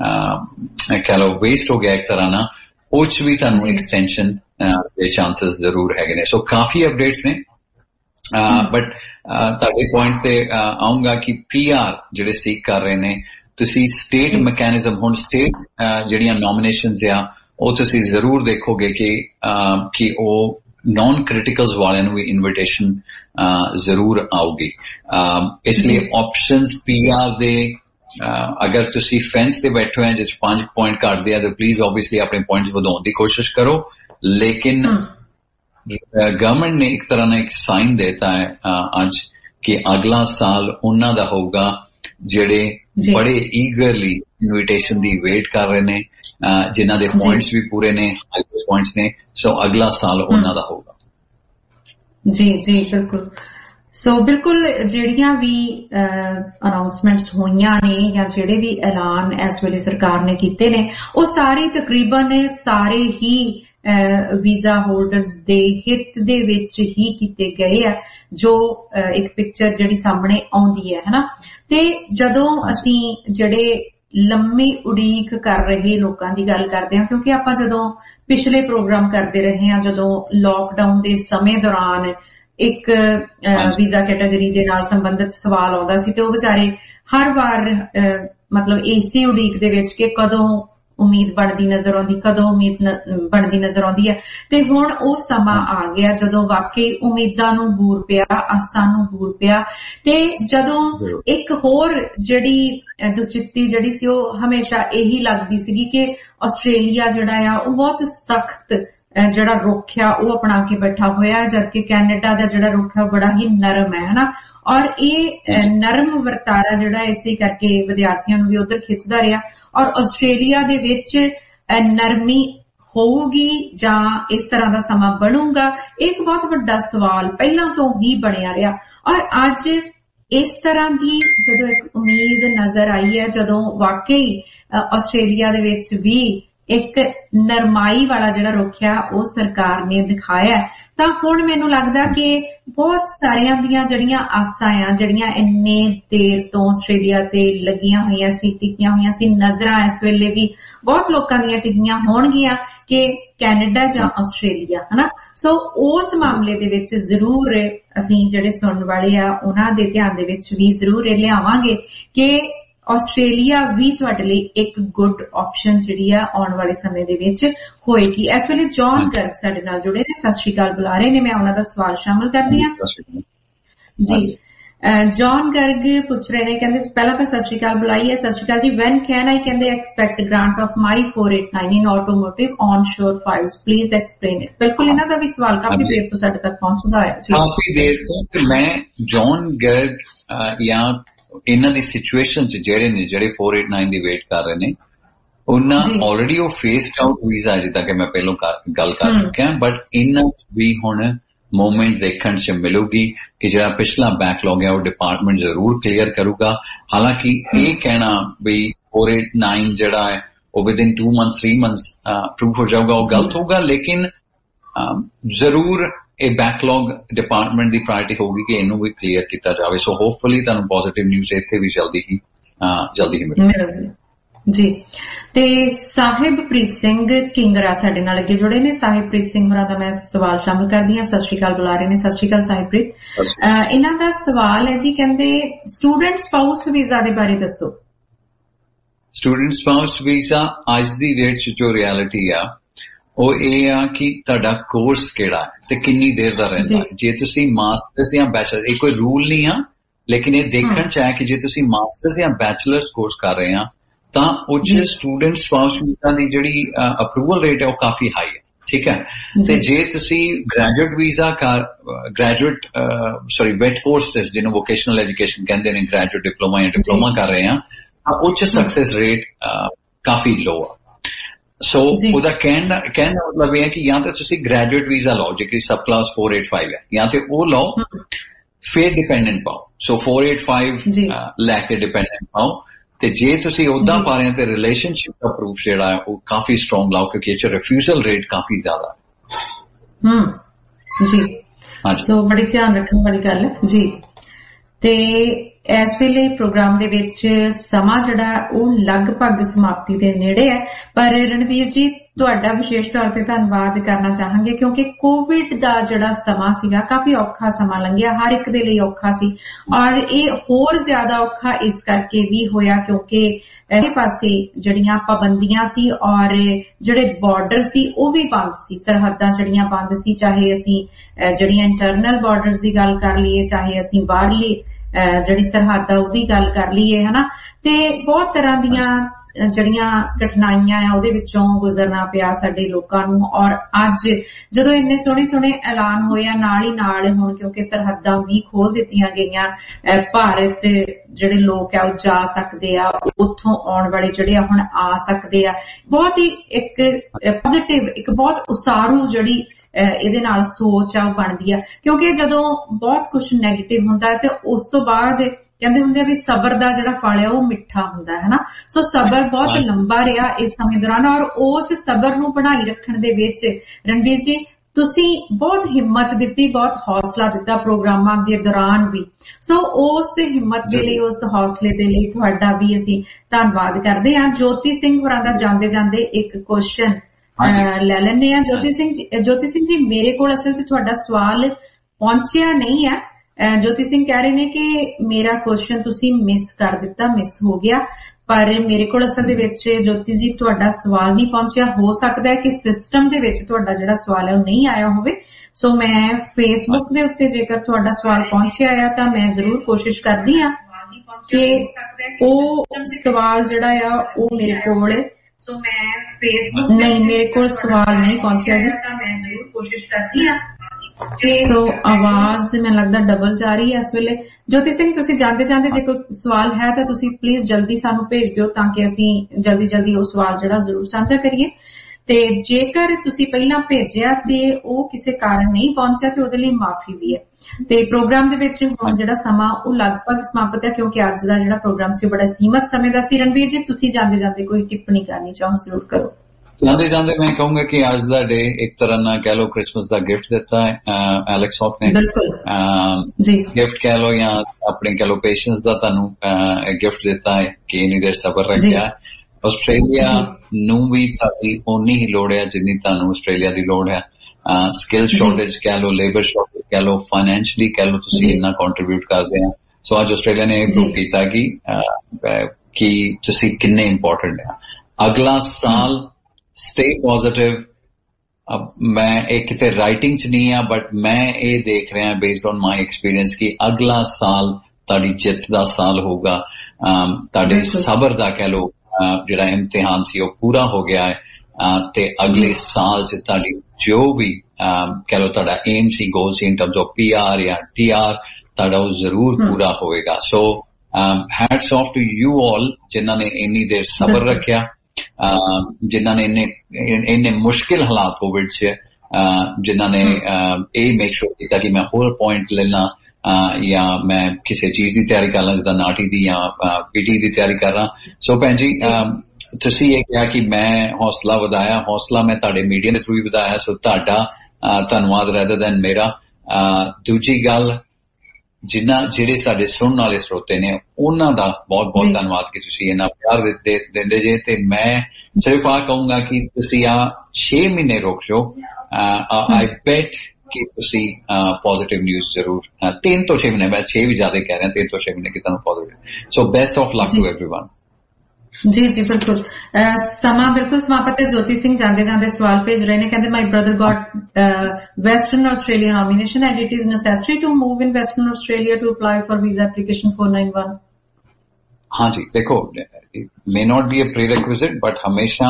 C: ਕਹਿ ਲਓ ਵੇਸਟ ਹੋ ਗਿਆ ਇੱਕ ਤਰ੍ਹਾਂ ਨਾਲ, ਉਹ ਚ ਵੀ ਤੁਹਾਨੂੰ ਐਕਸਟੈਂਸ਼ਨ ਦੇ ਚਾਂਸਸ ਜ਼ਰੂਰ ਹੈਗੇ ਨੇ। ਸੋ ਕਾਫੀ ਅਪਡੇਟਸ ਨੇ। ਬਟ ਤੁਹਾਡੇ ਪੁਆਇੰਟ ਤੇ ਆਉਂਗਾ ਕਿ ਪੀਆਰ ਜਿਹੜੇ ਸੀਕ ਕਰ ਰਹੇ ਨੇ, ਤੁਸੀਂ ਸਟੇਟ ਮੈਕੈਨਿਜ਼ਮ, ਹੁਣ ਸਟੇਟ ਜਿਹੜੀਆਂ ਨੋਮੀਨੇਸ਼ਨਸ ਆ ਉਹ ਤੁਸੀਂ ਜ਼ਰੂਰ ਦੇਖੋਗੇ ਕਿ ਕਿ ਉਹ ਨੌਨ ਕ੍ਰਿਟੀਕਲਸ ਵਾਲਿਆਂ ਨੂੰ ਵੀ ਇਨਵੀਟੇਸ਼ਨ ਜ਼ਰੂਰ ਆਊਗੀ। ਇਸ ਲਈ ਆਪਸ਼ਨਸ ਪੀਆਰ ਦੇ, ਅਗਰ ਤੁਸੀਂ ਫੈਂਸ ਤੇ ਬੈਠੇ ਹੋ ਜਿਸ ਪੰਜ ਪੁਆਇੰਟ ਘੱਟਦੇ ਆ ਤਾਂ ਪਲੀਜ਼ ਓਬਵੀਅਸਲੀ ਆਪਣੇ ਪੁਆਇੰਟਸ ਵਧਾਉਣ ਦੀ ਕੋਸ਼ਿਸ਼ ਕਰੋ। ਲੇਕਿਨ ਗਵਰਨਮੈਂਟ ਨੇ ਇੱਕ ਤਰ੍ਹਾਂ ਨਾਲ ਇੱਕ ਸਾਈਨ ਦੇਤਾ ਹੈ ਅੱਜ ਕਿ ਅਗਲਾ ਸਾਲ ਉਹਨਾਂ ਦਾ ਹੋਊਗਾ ਜਿਹੜੇ ਬੜੇ ਈਗਰਲੀ ਇਨਵੀਟੇਸ਼ਨ ਦੀ ਵੇਟ ਕਰ ਰਹੇ ਨੇ, ਜਿਨ੍ਹਾਂ ਦੇ ਪੁਆਇੰਟਸ ਵੀ ਪੂਰੇ ਨੇ, ਹਾਈਐਸਟ ਪੁਆਇੰਟਸ ਨੇ। ਸੋ ਅਗਲਾ ਸਾਲ ਉਹਨਾਂ ਦਾ ਹੋਊਗਾ।
B: ਜੀ ਜੀ ਬਿਲਕੁਲ। ਸੋ ਬਿਲਕੁਲ ਜਿਹੜੀਆਂ ਵੀ ਅਨਾਉਂਸਮੈਂਟਸ ਹੋਈਆਂ ਨੇ ਜਾਂ ਜਿਹੜੇ ਵੀ ਐਲਾਨ ਇਸ ਵੇਲੇ ਸਰਕਾਰ ਨੇ ਕੀਤੇ ਨੇ, ਉਹ ਸਾਰੇ ਤਕਰੀਬਨ ਸਾਰੇ ਹੀ ਵੀਜ਼ਾ ਹੋਲਡਰਸ ਦੇ ਹਿੱਤ ਦੇ ਵਿੱਚ ਹੀ ਕੀਤੇ ਗਏ ਆ, ਜੋ ਇੱਕ ਪਿਕਚਰ ਜਿਹੜੀ ਸਾਹਮਣੇ ਆਉਂਦੀ ਹੈ ਹਨਾ। ਤੇ ਜਦੋਂ ਅਸੀਂ ਜਿਹੜੇ ਲੰਮੀ ਉਡੀਕ ਕਰ ਰਹੇ ਲੋਕਾਂ ਦੀ ਗੱਲ ਕਰਦੇ ਹਾਂ, ਕਿਉਂਕਿ ਆਪਾਂ ਜਦੋਂ ਪਿਛਲੇ ਪ੍ਰੋਗਰਾਮ ਕਰਦੇ ਰਹੇ ਹਾਂ, ਜਦੋਂ ਲੋਕਡਾਊਨ ਦੇ ਸਮੇਂ ਦੌਰਾਨ ਇੱਕ ਵੀਜ਼ਾ ਕੈਟਾਗਰੀ ਦੇ ਨਾਲ ਸੰਬੰਧਿਤ ਸਵਾਲ ਆਉਂਦਾ ਸੀ ਤੇ ਉਹ ਵਿਚਾਰੇ ਹਰ ਵਾਰ ਮਤਲਬ ਇਸੇ ਉਡੀਕ ਦੇ ਵਿੱਚ ਕਿ ਕਦੋਂ ਉਮੀਦ ਬਣਦੀ ਨਜ਼ਰ ਆਉਂਦੀ, ਕਦੋਂ ਉਮੀਦ ਬਣਦੀ ਨਜ਼ਰ ਆਉਂਦੀ ਹੈ। ਤੇ ਹੁਣ ਉਹ ਸਮਾਂ ਆ ਗਿਆ ਜਦੋਂ ਵਾਕਈ ਉਮੀਦਾਂ ਨੂੰ ਬੂਰ ਪਿਆ, ਆਸਾਂ ਨੂੰ ਬੂਰ ਪਿਆ। ਤੇ ਜਦੋਂ ਇੱਕ ਹੋਰ ਜਿਹੜੀ ਦੁਚਿੱਤੀ ਜਿਹੜੀ ਸੀ ਉਹ ਹਮੇਸ਼ਾ ਇਹੀ ਲੱਗਦੀ ਸੀਗੀ ਕਿ ਆਸਟ੍ਰੇਲੀਆ ਜਿਹੜਾ ਆ ਉਹ ਬਹੁਤ ਸਖਤ ਜਿਹੜਾ ਰੁਖ ਆ ਉਹ ਅਪਣਾ ਕੇ ਬੈਠਾ ਹੋਇਆ, ਜਦਕਿ ਕੈਨੇਡਾ ਦਾ ਜਿਹੜਾ ਰੁਖ ਹੈ ਬੜਾ ਹੀ ਨਰਮ ਹੈ ਹਨਾ। ਔਰ ਇਹ ਨਰਮ ਵਰਤਾਰਾ ਜਿਹੜਾ ਇਸੇ ਕਰਕੇ ਵਿਦਿਆਰਥੀਆਂ ਨੂੰ ਵੀ ਉਧਰ ਖਿੱਚਦਾ ਰਿਹਾ। ਔਰ ਆਸਟ੍ਰੇਲੀਆ ਦੇ ਵਿੱਚ ਨਰਮੀ ਹੋਊਗੀ ਜਾਂ ਇਸ ਤਰ੍ਹਾਂ ਦਾ ਸਮਾਂ ਬਣੂਗਾ, ਇੱਕ ਬਹੁਤ ਵੱਡਾ ਸਵਾਲ ਪਹਿਲਾਂ ਤੋਂ ਹੀ ਬਣਿਆ ਰਿਹਾ। ਔਰ ਅੱਜ ਇਸ ਤਰ੍ਹਾਂ ਦੀ ਜਦੋਂ ਇੱਕ ਉਮੀਦ ਨਜ਼ਰ ਆਈ ਹੈ, ਜਦੋਂ ਵਾਕਈ ਆਸਟ੍ਰੇਲੀਆ ਦੇ ਵਿੱਚ ਵੀ ਇੱਕ ਨਰਮਾਈ ਵਾਲਾ ਜਿਹੜਾ ਰੁਖ ਆ ਉਹ ਸਰਕਾਰ ਨੇ ਦਿਖਾਇਆ, ਤਾਂ ਹੁਣ ਮੈਨੂੰ ਲੱਗਦਾ ਕਿ ਬਹੁਤ ਸਾਰਿਆਂ ਦੀਆਂ ਜਿਹੜੀਆਂ ਆਸਾਂ ਆ, ਜਿਹੜੀਆਂ ਇੰਨੇ ਦੇਰ ਤੋਂ ਆਸਟ੍ਰੇਲੀਆ ਤੇ ਲੱਗੀਆਂ ਹੋਈਆਂ ਸੀ, ਟਿਕੀਆਂ ਹੋਈਆਂ ਸੀ, ਨਜ਼ਰਾਂ ਇਸ ਵੇਲੇ ਵੀ ਬਹੁਤ ਲੋਕਾਂ ਦੀਆਂ ਟਿਕੀਆਂ ਹੋਣਗੀਆਂ ਕਿ ਕੈਨੇਡਾ ਜਾਂ ਆਸਟ੍ਰੇਲੀਆ, ਹਨਾ। ਸੋ ਉਸ ਮਾਮਲੇ ਦੇ ਵਿੱਚ ਜ਼ਰੂਰ ਅਸੀਂ ਜਿਹੜੇ ਸੁਣਨ ਵਾਲੇ ਆ ਉਹਨਾਂ ਦੇ ਧਿਆਨ ਦੇ ਵਿੱਚ ਵੀ ਜ਼ਰੂਰ ਇਹ ਲਿਆਵਾਂਗੇ ਕਿ ਆਸਟ੍ਰੇਲੀਆ ਵੀ ਤੁਹਾਡੇ ਲਈ ਇੱਕ ਗੁੱਡ ਆਪਸ਼ਨ ਜਿਹੜੀ ਆ ਆਉਣ ਵਾਲੇ ਸਮੇਂ ਦੇ ਵਿੱਚ ਹੋਏਗੀ। ਇਸ ਵੇਲੇ ਜੌਨ ਗਰਗ ਸਾਡੇ ਨਾਲ ਜੁੜੇ ਨੇ, ਸਤਿ ਸ਼੍ਰੀ ਅਕਾਲ ਬੁਲਾ ਰਹੇ ਨੇ, ਮੈਂ ਉਹਨਾਂ ਦਾ ਸਵਾਲ ਸ਼ਾਮਲ ਕਰਦੀ ਹਾਂ ਜੀ। ਜੌਨ ਗਰਗ ਪੁੱਛ ਰਹੇ ਨੇ, ਕਹਿੰਦੇ ਪਹਿਲਾਂ ਤਾਂ ਸਤਿ ਸ਼੍ਰੀ ਅਕਾਲ ਬੁਲਾਈ ਹੈ। ਸਤਿ ਸ਼੍ਰੀ ਅਕਾਲ ਜੀ। ਵੈਨ ਕੈਨ ਆਈ ਕਹਿੰਦੇ expect grant of my four eight nine in automotive onshore files, please explain it. ਬਿਲਕੁਲ, ਇਹਨਾਂ ਦਾ ਵੀ ਸਵਾਲ ਕਾਫੀ ਦੇਰ ਤੋਂ ਸਾਡੇ ਤੱਕ ਪਹੁੰਚਦਾ ਹੈ ਜੀ,
C: ਕਾਫੀ ਦੇਰ ਤੋਂ। ਮੈਂ ਜੌਨ ਗਰਗ ਜਾਂ ਇਹਨਾਂ ਦੀ ਸਿਚੁਏਸ਼ਨ ਚ ਜਿਹੜੇ ਨੇ ਜਿਹੜੇ ਫੋਰ ਏਟ ਨਾਈਨ ਦੀ ਵੇਟ ਕਰ ਰਹੇ ਨੇ, ਉਹਨਾਂ ਆਲਰੇਡੀ ਉਹ ਫੇਸਡ ਆਊਟ ਵੀਜ਼ਾ ਜਿੱਦਾਂ ਕਿ ਮੈਂ ਪਹਿਲਾਂ ਗੱਲ ਕਰ ਚੁੱਕਿਆ, ਬਟ ਇਹਨਾਂ ਵੀ ਹੁਣ ਮੂਵਮੈਂਟ ਦੇਖਣ ਚ ਮਿਲੂਗੀ ਕਿ ਜਿਹੜਾ ਪਿਛਲਾ ਬੈਕਲੌਗ ਹੈ ਉਹ ਡਿਪਾਰਟਮੈਂਟ ਜ਼ਰੂਰ ਕਲੀਅਰ ਕਰੂਗਾ। ਹਾਲਾਂਕਿ ਇਹ ਕਹਿਣਾ ਵੀ ਫੋਰ ਏਟ ਨਾਈਨ ਜਿਹੜਾ ਹੈ ਉਹ within two month three months approve ਹੋ ਜਾਊਗਾ, ਉਹ ਗਲਤ ਹੋਊਗਾ। ਲੇਕਿਨ ਜ਼ਰੂਰ ਇਹ ਬੈਕਲੌਗ ਡਿਪਾਰਟਮੈਂਟ ਦੀ ਪ੍ਰਾਇਰਟੀ ਹੋਊਗੀ ਕਿ ਇਹਨੂੰ ਵੀ ਕਲੀਅਰ ਕੀਤਾ ਜਾਵੇ। ਸੋ ਹੋਪਫੁਲੀ ਤੁਹਾਨੂੰ ਪੋਜ਼ਿਟਿਵ ਨਿਊਜ਼ ਇੱਥੇ ਵੀ ਜਲਦੀ ਹੀ ਜਲਦੀ ਹੀ ਮਿਲੇਗੀ
B: ਜੀ। ਤੇ ਸਾਹਿਬਪ੍ਰੀਤ ਸਿੰਘ ਕਿੰਗਰਾ ਸਾਡੇ ਨਾਲ ਅੱਗੇ ਜੁੜੇ ਨੇ। ਸਾਹਿਬਪ੍ਰੀਤ ਸਿੰਘ ਹੋਰਾਂ ਦਾ ਮੈਂ ਸਵਾਲ ਸ਼ਾਮਲ ਕਰਦੀ ਹਾਂ। ਸਤਿ ਸ਼੍ਰੀ ਅਕਾਲ ਬੁਲਾ ਰਹੇ ਨੇ। ਸਤਿ ਸ਼੍ਰੀ ਅਕਾਲ ਸਾਹਿਬਪ੍ਰੀਤ। ਇਹਨਾਂ ਦਾ ਸਵਾਲ ਹੈ ਜੀ, ਕਹਿੰਦੇ ਸਟੂਡੈਂਟ ਸਪਾਊਸ ਵੀਜ਼ਾ ਦੇ ਬਾਰੇ ਦੱਸੋ।
C: ਸਟੂਡੈਂਟ ਸਪਾਊਸ ਵੀਜ਼ਾ ਅੱਜ ਦੀ ਡੇਟ ਚ ਜੋ ਰਿਐਲਿਟੀ ਆ ਉਹ ਇਹ ਆ ਕਿ ਤੁਹਾਡਾ ਕੋਰਸ ਕਿਹੜਾ ਤੇ ਕਿੰਨੀ ਦੇਰ ਦਾ ਰਹਿੰਦਾ। ਜੇ ਤੁਸੀਂ ਮਾਸਟਰਸ ਜਾਂ ਬੈਚਲਰ, ਇਹ ਕੋਈ ਰੂਲ ਨਹੀਂ ਆ, ਲੇਕਿਨ ਇਹ ਦੇਖਣ ਚ ਆਇਆ ਕਿ ਜੇ ਤੁਸੀਂ ਮਾਸਟਰਸ ਜਾਂ ਬੈਚਲਰਸ ਕੋਰਸ ਕਰ ਰਹੇ ਆ ਤਾਂ ਉਹ ਚ ਸਟੂਡੈਂਟ ਸਪਾਊਸ ਵੀਜ਼ਾ ਦੀ ਜਿਹੜੀ ਅਪਰੂਵਲ ਰੇਟ ਹੈ ਉਹ ਕਾਫੀ ਹਾਈ ਹੈ, ਠੀਕ ਹੈ। ਤੇ ਜੇ ਤੁਸੀਂ ਗ੍ਰੈਜੂਏਟ ਵੀਜ਼ਾ ਕਰ ਗ੍ਰੈਜੂਏਟ ਸੌਰੀ ਵੈਟ ਕੋਰਸਿਸ ਜਿਹਨੂੰ ਵੋਕੇਸ਼ਨਲ ਐਜੂਕੇਸ਼ਨ ਕਹਿੰਦੇ ਨੇ, ਗ੍ਰੈਜੂਏਟ ਡਿਪਲੋਮਾ ਜਾਂ ਡਿਪਲੋਮਾ ਕਰ ਰਹੇ ਆ, ਉਹ ਚ ਸਕਸੈਸ ਰੇਟ ਕਾਫੀ ਲੋ ਆ। ਸੋ ਉਹਦਾ ਕਹਿਣ ਦਾ ਕਹਿਣ ਦਾ ਮਤਲਬ ਇਹ ਹੈ ਕਿ ਜਾਂ ਤਾਂ ਤੁਸੀਂ ਗ੍ਰੈਜੂਏਟ ਵੀਜ਼ਾ ਲਓ ਜਿਹੜੀ subclass four eight five ਹੈ, ਜਾਂ ਤੇ ਉਹ ਲਓ ਫਿਰ ਡਿਪੈਂਡੈਂਟ ਪਾਓ। ਸੋ ਫੋਰ ਏਟ ਫਾਈਵ ਲੈ ਕੇ ਡਿਪੈਂਡੈਂਟ ਪਾਓ। ਤੇ ਜੇ ਤੁਸੀਂ ਉਦਾਂ ਪਾ ਰਹੇ ਹੋ ਤੇ ਰਿਲੇਸ਼ਨਸ਼ਿਪ ਦਾ ਪ੍ਰੂਫ ਜਿਹੜਾ ਹੈ ਉਹ ਕਾਫੀ ਸਟਰੋਂਗ ਲਾਓ, ਕਿਉਂਕਿ ਇਹ ਚ ਰਿਫਿਊਜ਼ਲ ਰੇਟ ਕਾਫੀ ਜ਼ਿਆਦਾ
B: ਹੂੰ ਜੀ। ਸੋ ਬੜੀ ਧਿਆਨ ਰੱਖਣ ਵਾਲੀ ਗੱਲ ਹੈ ਜੀ। ਤੇ ਇਸ ਵੇਲੇ ਪ੍ਰੋਗਰਾਮ ਦੇ ਵਿੱਚ ਸਮਾਂ ਜਿਹੜਾ ਉਹ ਲਗਭਗ ਸਮਾਪਤੀ ਦੇ ਨੇੜੇ ਹੈ, ਪਰ ਰਣਵੀਰ ਜੀ ਤੁਹਾਡਾ ਵਿਸ਼ੇਸ਼ ਤੌਰ ਤੇ ਧੰਨਵਾਦ ਕਰਨਾ ਚਾਹਾਂਗੇ ਕਿਉਂਕਿ ਕੋਵਿਡ ਦਾ ਜਿਹੜਾ ਸਮਾਂ ਸੀਗਾ ਕਾਫੀ ਔਖਾ ਸਮਾਂ ਲੰਘਿਆ, ਹਰ ਇੱਕ ਦੇ ਲਈ ਔਖਾ ਸੀ। ਔਰ ਇਹ ਹੋਰ ਜ਼ਿਆਦਾ ਔਖਾ ਇਸ ਕਰਕੇ ਵੀ ਹੋਇਆ ਕਿਉਂਕਿ ਇਹ ਪਾਸੇ ਜਿਹੜੀਆਂ ਪਾਬੰਦੀਆਂ ਸੀ ਔਰ ਜਿਹੜੇ ਬਾਰਡਰ ਸੀ ਉਹ ਵੀ ਬੰਦ ਸੀ, ਸਰਹੱਦਾਂ ਜਿਹੜੀਆਂ ਬੰਦ ਸੀ, ਚਾਹੇ ਅਸੀਂ ਜਿਹੜੀਆਂ ਇੰਟਰਨਲ ਬਾਰਡਰਸ ਦੀ ਗੱਲ ਕਰ ਲਈਏ, ਚਾਹੇ ਅਸੀਂ ਬਾਹਰਲੀ ਜਿਹੜੀ ਸਰਹੱਦ ਆ ਉਹਦੀ ਗੱਲ ਕਰ ਲਈਏ, ਹਨਾ। ਤੇ ਬਹੁਤ ਤਰ੍ਹਾਂ ਦੀਆਂ ਜਿਹੜੀਆਂ ਕਠਿਨਾਈਆਂ ਆ ਉਹਦੇ ਵਿੱਚੋਂ ਗੁਜ਼ਰਨਾ ਪਿਆ ਸਾਡੇ ਲੋਕਾਂ ਨੂੰ। ਔਰ ਅੱਜ ਜਦੋਂ ਇੰਨੇ ਸੋਹਣੇ ਸੋਹਣੇ ਐਲਾਨ ਹੋਏ ਆ, ਨਾਲ ਹੀ ਨਾਲ ਹੁਣ ਕਿਉਂਕਿ ਸਰਹੱਦਾਂ ਵੀ ਖੋਲ ਦਿੱਤੀਆਂ ਗਈਆਂ, ਭਾਰਤ ਜਿਹੜੇ ਲੋਕ ਆ ਉਹ ਜਾ ਸਕਦੇ ਆ, ਉੱਥੋਂ ਆਉਣ ਵਾਲੇ ਜਿਹੜੇ ਆ ਹੁਣ ਆ ਸਕਦੇ ਆ। ਬਹੁਤ ਹੀ ਇੱਕ ਪੋਜ਼ਿਟਿਵ, ਇੱਕ ਬਹੁਤ ਉਸਾਰੂ ਜਿਹੜੀ ਇਹਦੇ ਨਾਲ ਸੋਚ ਆ ਉਹ ਬਣਦੀ ਆ, ਕਿਉਂਕਿ ਜਦੋਂ ਬਹੁਤ ਕੁਝ ਨੈਗੇਟਿਵ ਹੁੰਦਾ ਤੇ ਉਸ ਤੋਂ ਬਾਅਦ ਕਹਿੰਦੇ ਹੁੰਦੇ ਆ ਵੀ ਸਬਰ ਦਾ ਜਿਹੜਾ ਫਲ ਹੈ ਉਹ ਮਿੱਠਾ ਹੁੰਦਾ ਹੈ ਨਾ। ਸੋ ਸਬਰ ਬਹੁਤ ਲੰਬਾ ਰਿਹਾ ਇਸ ਸਮੇਂ ਦੌਰਾਨ, ਔਰ ਉਸ ਸਬਰ ਨੂੰ ਬਣਾਈ ਰੱਖਣ ਦੇ ਵਿੱਚ ਰਣਵੀਰ ਜੀ ਤੁਸੀਂ ਬਹੁਤ ਹਿੰਮਤ ਦਿੱਤੀ, ਬਹੁਤ ਹੌਸਲਾ ਦਿੱਤਾ ਪ੍ਰੋਗਰਾਮਾਂ ਦੇ ਦੌਰਾਨ ਵੀ। ਸੋ ਉਸ ਹਿੰਮਤ ਦੇ ਲਈ, ਉਸ ਹੌਸਲੇ ਦੇ ਲਈ ਤੁਹਾਡਾ ਵੀ ਅਸੀਂ ਧੰਨਵਾਦ ਕਰਦੇ ਹਾਂ। ਜੋਤੀ ਸਿੰਘ ਹੋਰਾਂ ਦਾ ਜਾਂਦੇ ਜਾਂਦੇ ਇੱਕ ਕੁਐਸਚਨ ਲੈ ਲੈਂਦੇ ਆ। ਜੋਤੀ ਸਿੰਘ ਜੀ, ਜੋਤੀ ਸਿੰਘ ਜੀ ਮੇਰੇ ਕੋਲ ਅਸਲ 'ਚ ਤੁਹਾਡਾ ਸਵਾਲ ਪਹੁੰਚਿਆ ਨਹੀਂ ਹੈ। ਜੋਤੀ ਸਿੰਘ ਕਹਿ ਰਹੇ ਨੇ ਕਿ ਮੇਰਾ ਕੁਐਸਚਨ ਤੁਸੀਂ ਮਿਸ ਕਰ ਦਿੱਤਾ, ਮਿਸ ਹੋ ਗਿਆ, ਪਰ ਮੇਰੇ ਕੋਲ ਅਸਲ ਦੇ ਵਿੱਚ ਜੋਤੀ ਜੀ ਤੁਹਾਡਾ ਸਵਾਲ ਨਹੀਂ ਪਹੁੰਚਿਆ। ਹੋ ਸਕਦਾ ਹੈ ਕਿ ਸਿਸਟਮ ਦੇ ਵਿੱਚ ਤੁਹਾਡਾ ਜਿਹੜਾ ਸਵਾਲ ਹੈ ਉਹ ਨਹੀਂ ਆਇਆ ਹੋਵੇ। ਸੋ ਮੈਂ ਫੇਸਬੁੱਕ ਦੇ ਉੱਤੇ ਜੇਕਰ ਤੁਹਾਡਾ ਸਵਾਲ ਪਹੁੰਚਿਆ ਆ ਤਾਂ ਮੈਂ ਜ਼ਰੂਰ ਕੋਸ਼ਿਸ਼ ਕਰਦੀ ਹਾਂ ਕਿ ਉਹ ਸਵਾਲ ਜਿਹੜਾ ਆ ਉਹ ਮੇਰੇ ਕੋਲ ਸੋ ਮੈਂ ਫੇਸਬੁੱਕ ਨਹੀਂ ਮੇਰੇ ਕੋਲ ਸਵਾਲ ਨਹੀਂ ਪਹੁੰਚਿਆ ਜੀ, ਤਾਂ ਮੈਂ ਜ਼ਰੂਰ ਕੋਸ਼ਿਸ਼ ਕਰਦੀ ਹਾਂ। ਸੋ ਆਵਾਜ਼ ਮੈਨੂੰ ਲੱਗਦਾ ਡਬਲ ਜਾ ਰਹੀ ਹੈ ਇਸ ਵੇਲੇ। ਜੋਤੀ ਸਿੰਘ ਤੁਸੀਂ ਜਾਂਦੇ ਜਾਂਦੇ ਜੇ ਕੋਈ ਸਵਾਲ ਹੈ ਤਾਂ ਤੁਸੀਂ ਪਲੀਜ਼ ਜਲਦੀ ਸਾਨੂੰ ਭੇਜ ਦਿਓ ਤਾਂ ਕਿ ਅਸੀਂ ਜਲਦੀ ਜਲਦੀ ਉਹ ਸਵਾਲ ਜਿਹੜਾ ਜ਼ਰੂਰ ਸਾਂਝਾ ਕਰੀਏ। ਤੇ ਜੇਕਰ ਤੁਸੀਂ ਪਹਿਲਾਂ ਭੇਜਿਆ ਤੇ ਉਹ ਕਿਸੇ ਕਾਰਨ ਨਹੀਂ ਪਹੁੰਚਿਆ ਤੇ ਉਹਦੇ ਲਈ ਮਾਫੀ ਵੀ ਹੈ। ਤੇ ਪ੍ਰੋਗਰਾਮ ਦੇ ਵਿੱਚ ਹੁਣ ਜਿਹੜਾ ਸਮਾਂ ਉਹ ਲਗਭਗ ਸਮਾਪਤ ਹੈ ਕਿਉਂਕਿ ਅੱਜ ਦਾ ਜਿਹੜਾ ਪ੍ਰੋਗਰਾਮ ਸੀ ਬੜਾ ਸੀਮਤ ਸਮੇਂ ਦਾ ਸੀ। ਰਣਵੀਰ ਜੀ ਤੁਸੀਂ ਜਾਂਦੇ ਜਾਂਦੇ ਕੋਈ ਟਿੱਪਣੀ ਕਰਨੀ ਚਾਹੋ ਜ਼ਰੂਰ ਕਰੋ।
C: ਜਾਂਦੇ ਜਾਂਦੇ ਮੈਂ ਕਹੂੰਗਾ ਕਿ ਅੱਜ ਦਾ ਡੇ ਇੱਕ ਤਰ੍ਹਾਂ ਨਾਲ ਕਹਿ ਲਓ ਕ੍ਰਿਸਮਸ ਦਾ ਗਿਫਟ ਦਿੱਤਾ ਹੈ ਐਲੈਕਸ ਹੌਕ ਨੇ।
B: ਬਿਲਕੁਲ ਜੀ,
C: ਗਿਫਟ ਕਹਿ ਲਓ ਜਾਂ ਆਪਣੇ ਕਹਿ ਲਓ ਪੇਸ਼ੈਂਸ ਦਾ ਤੁਹਾਨੂੰ ਗਿਫਟ ਦਿੱਤਾ ਹੈ ਕਿ ਇੰਨੀ ਦੇਰ ਸਬਰ ਰੱਖਿਆ। ਆਸਟ੍ਰੇਲੀਆ ਨੂੰ ਵੀ ਤੁਹਾਡੀ ਓਨੀ ਹੀ ਲੋੜ ਹੈ ਜਿੰਨੀ ਤੁਹਾਨੂੰ ਆਸਟ੍ਰੇਲੀਆ ਦੀ ਲੋੜ ਹੈ। ਸਕਿੱਲ ਸ਼ਾਰਟੇਜ ਕਹਿ ਲਓ, ਲੇਬਰ ਸ਼ਾਰਟੇਜ ਕਹਿ ਲਓ, ਫਾਈਨੈਂਸ਼ਲੀ ਕਹਿ ਲਓ, ਤੁਸੀਂ ਇੰਨਾ ਕੰਟਰੀਬਿਊਟ ਕਰਦੇ ਆ। ਸੋ ਅੱਜ ਆਸਟ੍ਰੇਲੀਆ ਨੇ ਇਹ ਪ੍ਰੂਵ ਕੀਤਾ ਕਿ ਕਿ ਤੁਸੀਂ ਕਿੰਨੇ ਇੰਪੋਰਟੈਂਟ ਆ। ਅਗਲਾ ਸਾਲ ਸਟੇ ਪੋਜ਼ਿਟਿਵ। ਮੈਂ ਇਹ ਕਿਤੇ ਰਾਈਟਿੰਗ ਚ ਨਹੀਂ ਆ, ਬਟ ਮੈਂ ਇਹ ਦੇਖ ਰਿਹਾ ਬੇਸਡ ਔਨ ਮਾਈ ਐਕਸਪੀਰੀਅੰਸ ਕਿ ਅਗਲਾ ਸਾਲ ਤੁਹਾਡੀ ਜਿੱਤ ਦਾ ਸਾਲ ਹੋਊਗਾ। ਤੁਹਾਡੇ ਸਬਰ ਦਾ ਕਹਿ ਲਓ ਜਿਹੜਾ ਇਮਤਿਹਾਨ ਸੀ ਉਹ ਪੂਰਾ ਹੋ ਗਿਆ ਹੈ, ਤੇ ਅਗਲੇ ਸਾਲ ਚ ਤੁਹਾਡੀ ਜੋ ਵੀ ਕਹਿ ਲਓ ਤੁਹਾਡਾ ਏਮ ਸੀ, ਗੋਲ ਸੀ in terms of P R ਜਾਂ ਟੀ ਆਰ, ਤੁਹਾਡਾ ਉਹ ਜ਼ਰੂਰ ਪੂਰਾ ਹੋਵੇਗਾ। So hats off to you all ਜਿਨ੍ਹਾਂ ਨੇ ਇੰਨੀ ਦੇਰ ਸਬਰ ਰੱਖਿਆ, ਜਿਨ੍ਹਾਂ ਨੇ ਇੰਨੇ ਇੰਨੇ ਮੁਸ਼ਕਿਲ ਹਾਲਾਤ ਕੋਵਿਡ ਚ ਜਿਨ੍ਹਾਂ ਨੇ ਇਹ ਮੇਕ ਸ਼ੋਰ ਕੀਤਾ ਕਿ ਮੈਂ ਹੋਰ ਪੁਆਇੰਟ ਲੈ ਲਾਂ ਜਾਂ ਮੈਂ ਕਿਸੇ ਚੀਜ਼ ਦੀ ਤਿਆਰੀ ਕਰ ਲਾਂ, ਜਿੱਦਾਂ ਨਾਟੀ ਦੀ ਜਾਂ ਪੀਟੀ ਦੀ ਤਿਆਰੀ ਕਰ ਰਹਾ। ਸੋ ਭੈਣ ਜੀ ਤੁਸੀਂ ਇਹ ਕਿਹਾ ਕਿ ਮੈਂ ਹੌਸਲਾ ਵਧਾਇਆ, ਹੌਸਲਾ ਮੈਂ ਤੁਹਾਡੇ ਮੀਡੀਆ ਦੇ ਥਰੂ ਹੀ ਵਧਾਇਆ, ਸੋ ਤੁਹਾਡਾ ਧੰਨਵਾਦ ਰੈਦਰ ਦੈਨ ਮੇਰਾ। ਦੂਜੀ ਗੱਲ, ਜਿਨ੍ਹਾਂ ਜਿਹੜੇ ਸਾਡੇ ਸੁਣਨ ਵਾਲੇ ਸਰੋਤੇ ਨੇ ਉਹਨਾਂ ਦਾ ਬਹੁਤ ਬਹੁਤ ਧੰਨਵਾਦ ਕਿ ਤੁਸੀਂ ਇੰਨਾ ਪਿਆਰ ਦਿੰਦੇ ਜੇ। ਤੇ ਮੈਂ ਸਿਰਫ ਆ ਕਹੂੰਗਾ ਕਿ ਤੁਸੀਂ ਆ ਛੇ ਮਹੀਨੇ ਰੁਕ ਜਾਓ। ਆਈ ਬੈਟ ਕਿ ਤੁਸੀਂ ਪੋਜ਼ਿਟਿਵ ਨਿਊਜ਼ ਜ਼ਰੂਰ ਤਿੰਨ ਤੋਂ ਛੇ ਮਹੀਨੇ, ਮੈਂ ਛੇ ਵੀ ਜ਼ਿਆਦਾ ਕਹਿ ਰਿਹਾ, ਤਿੰਨ ਤੋਂ ਛੇ ਮਹੀਨੇ ਕਿ ਤੁਹਾਨੂੰ positive. So best of luck to everyone.
B: ਜੀ ਜੀ ਬਿਲਕੁਲ। ਸਮਾਂ ਬਿਲਕੁਲ ਸਮਾਪਤ ਹੈ। ਜੋਤੀ ਸਿੰਘ ਜਾਂਦੇ ਜਾਂਦੇ ਸਵਾਲ ਭੇਜ ਰਹੇ ਨੇ, ਕਹਿੰਦੇ my brother got Western Australia nomination and it is necessary to move in Western Australia to apply for visa application four ninety-one।
C: ਹਾਂਜੀ ਦੇਖੋ, may not be a prerequisite but ਹਮੇਸ਼ਾ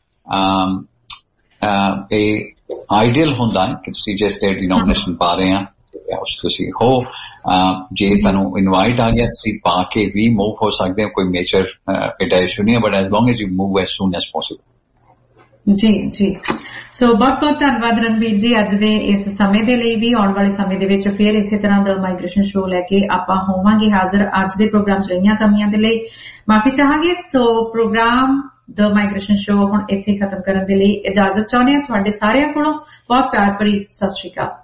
C: ਇਹ ਆਈਡੀਅਲ ਹੁੰਦਾ ਹੈ ਕਿ ਤੁਸੀਂ ਜੇ ਸਟੇਟ ਦੀ ਨੋਮੀਨੇਸ਼ਨ ਪਾ ਰਹੇ ਆ ਉਸ ਤੁਸੀਂ ਹੋ, ਜੇ ਤੁਹਾਨੂੰ ਇਨਵਾਈਟ ਆ ਗਿਆ ਤੁਸੀਂ ਪਾ ਕੇ ਵੀ ਮੂਵ ਹੋ ਸਕਦੇ ਹੋ, ਕੋਈ ਮੇਜਰ ਇਹਦਾ ਇਸ਼ੂ ਨਹੀਂ ਹੈ, but as long as you move as soon as possible. ਜੀ ਜੀ ਸੋ ਬਹੁਤ ਬਹੁਤ ਧੰਨਵਾਦ ਰਣਵੀਰ ਜੀ ਅੱਜ ਦੇ ਇਸ ਸਮੇਂ ਦੇ ਲਈ ਵੀ। ਆਉਣ ਵਾਲੇ ਸਮੇਂ ਦੇ ਵਿੱਚ ਫਿਰ ਇਸੇ ਤਰ੍ਹਾਂ ਦਾ ਮਾਈਗ੍ਰੇਸ਼ਨ ਸ਼ੋਅ ਲੈ ਕੇ ਆਪਾਂ ਹੋਵਾਂਗੇ ਹਾਜ਼ਰ। ਅੱਜ ਦੇ ਪ੍ਰੋਗਰਾਮ 'ਚ ਰਹੀਆਂ ਕਮੀਆਂ ਦੇ ਲਈ ਮਾਫੀ ਚਾਹਾਂਗੇ। So programme the migration show ਹੁਣ ਇੱਥੇ ਖਤਮ ਕਰਨ ਦੇ ਲਈ ਇਜਾਜ਼ਤ ਚਾਹੁੰਦੇ ਹਾਂ ਤੁਹਾਡੇ ਸਾਰਿਆਂ ਕੋਲੋਂ। ਬਹੁਤ ਪਿਆਰ ਭਰੀ ਸਤਿ ਸ਼੍ਰੀ ਅਕਾਲ।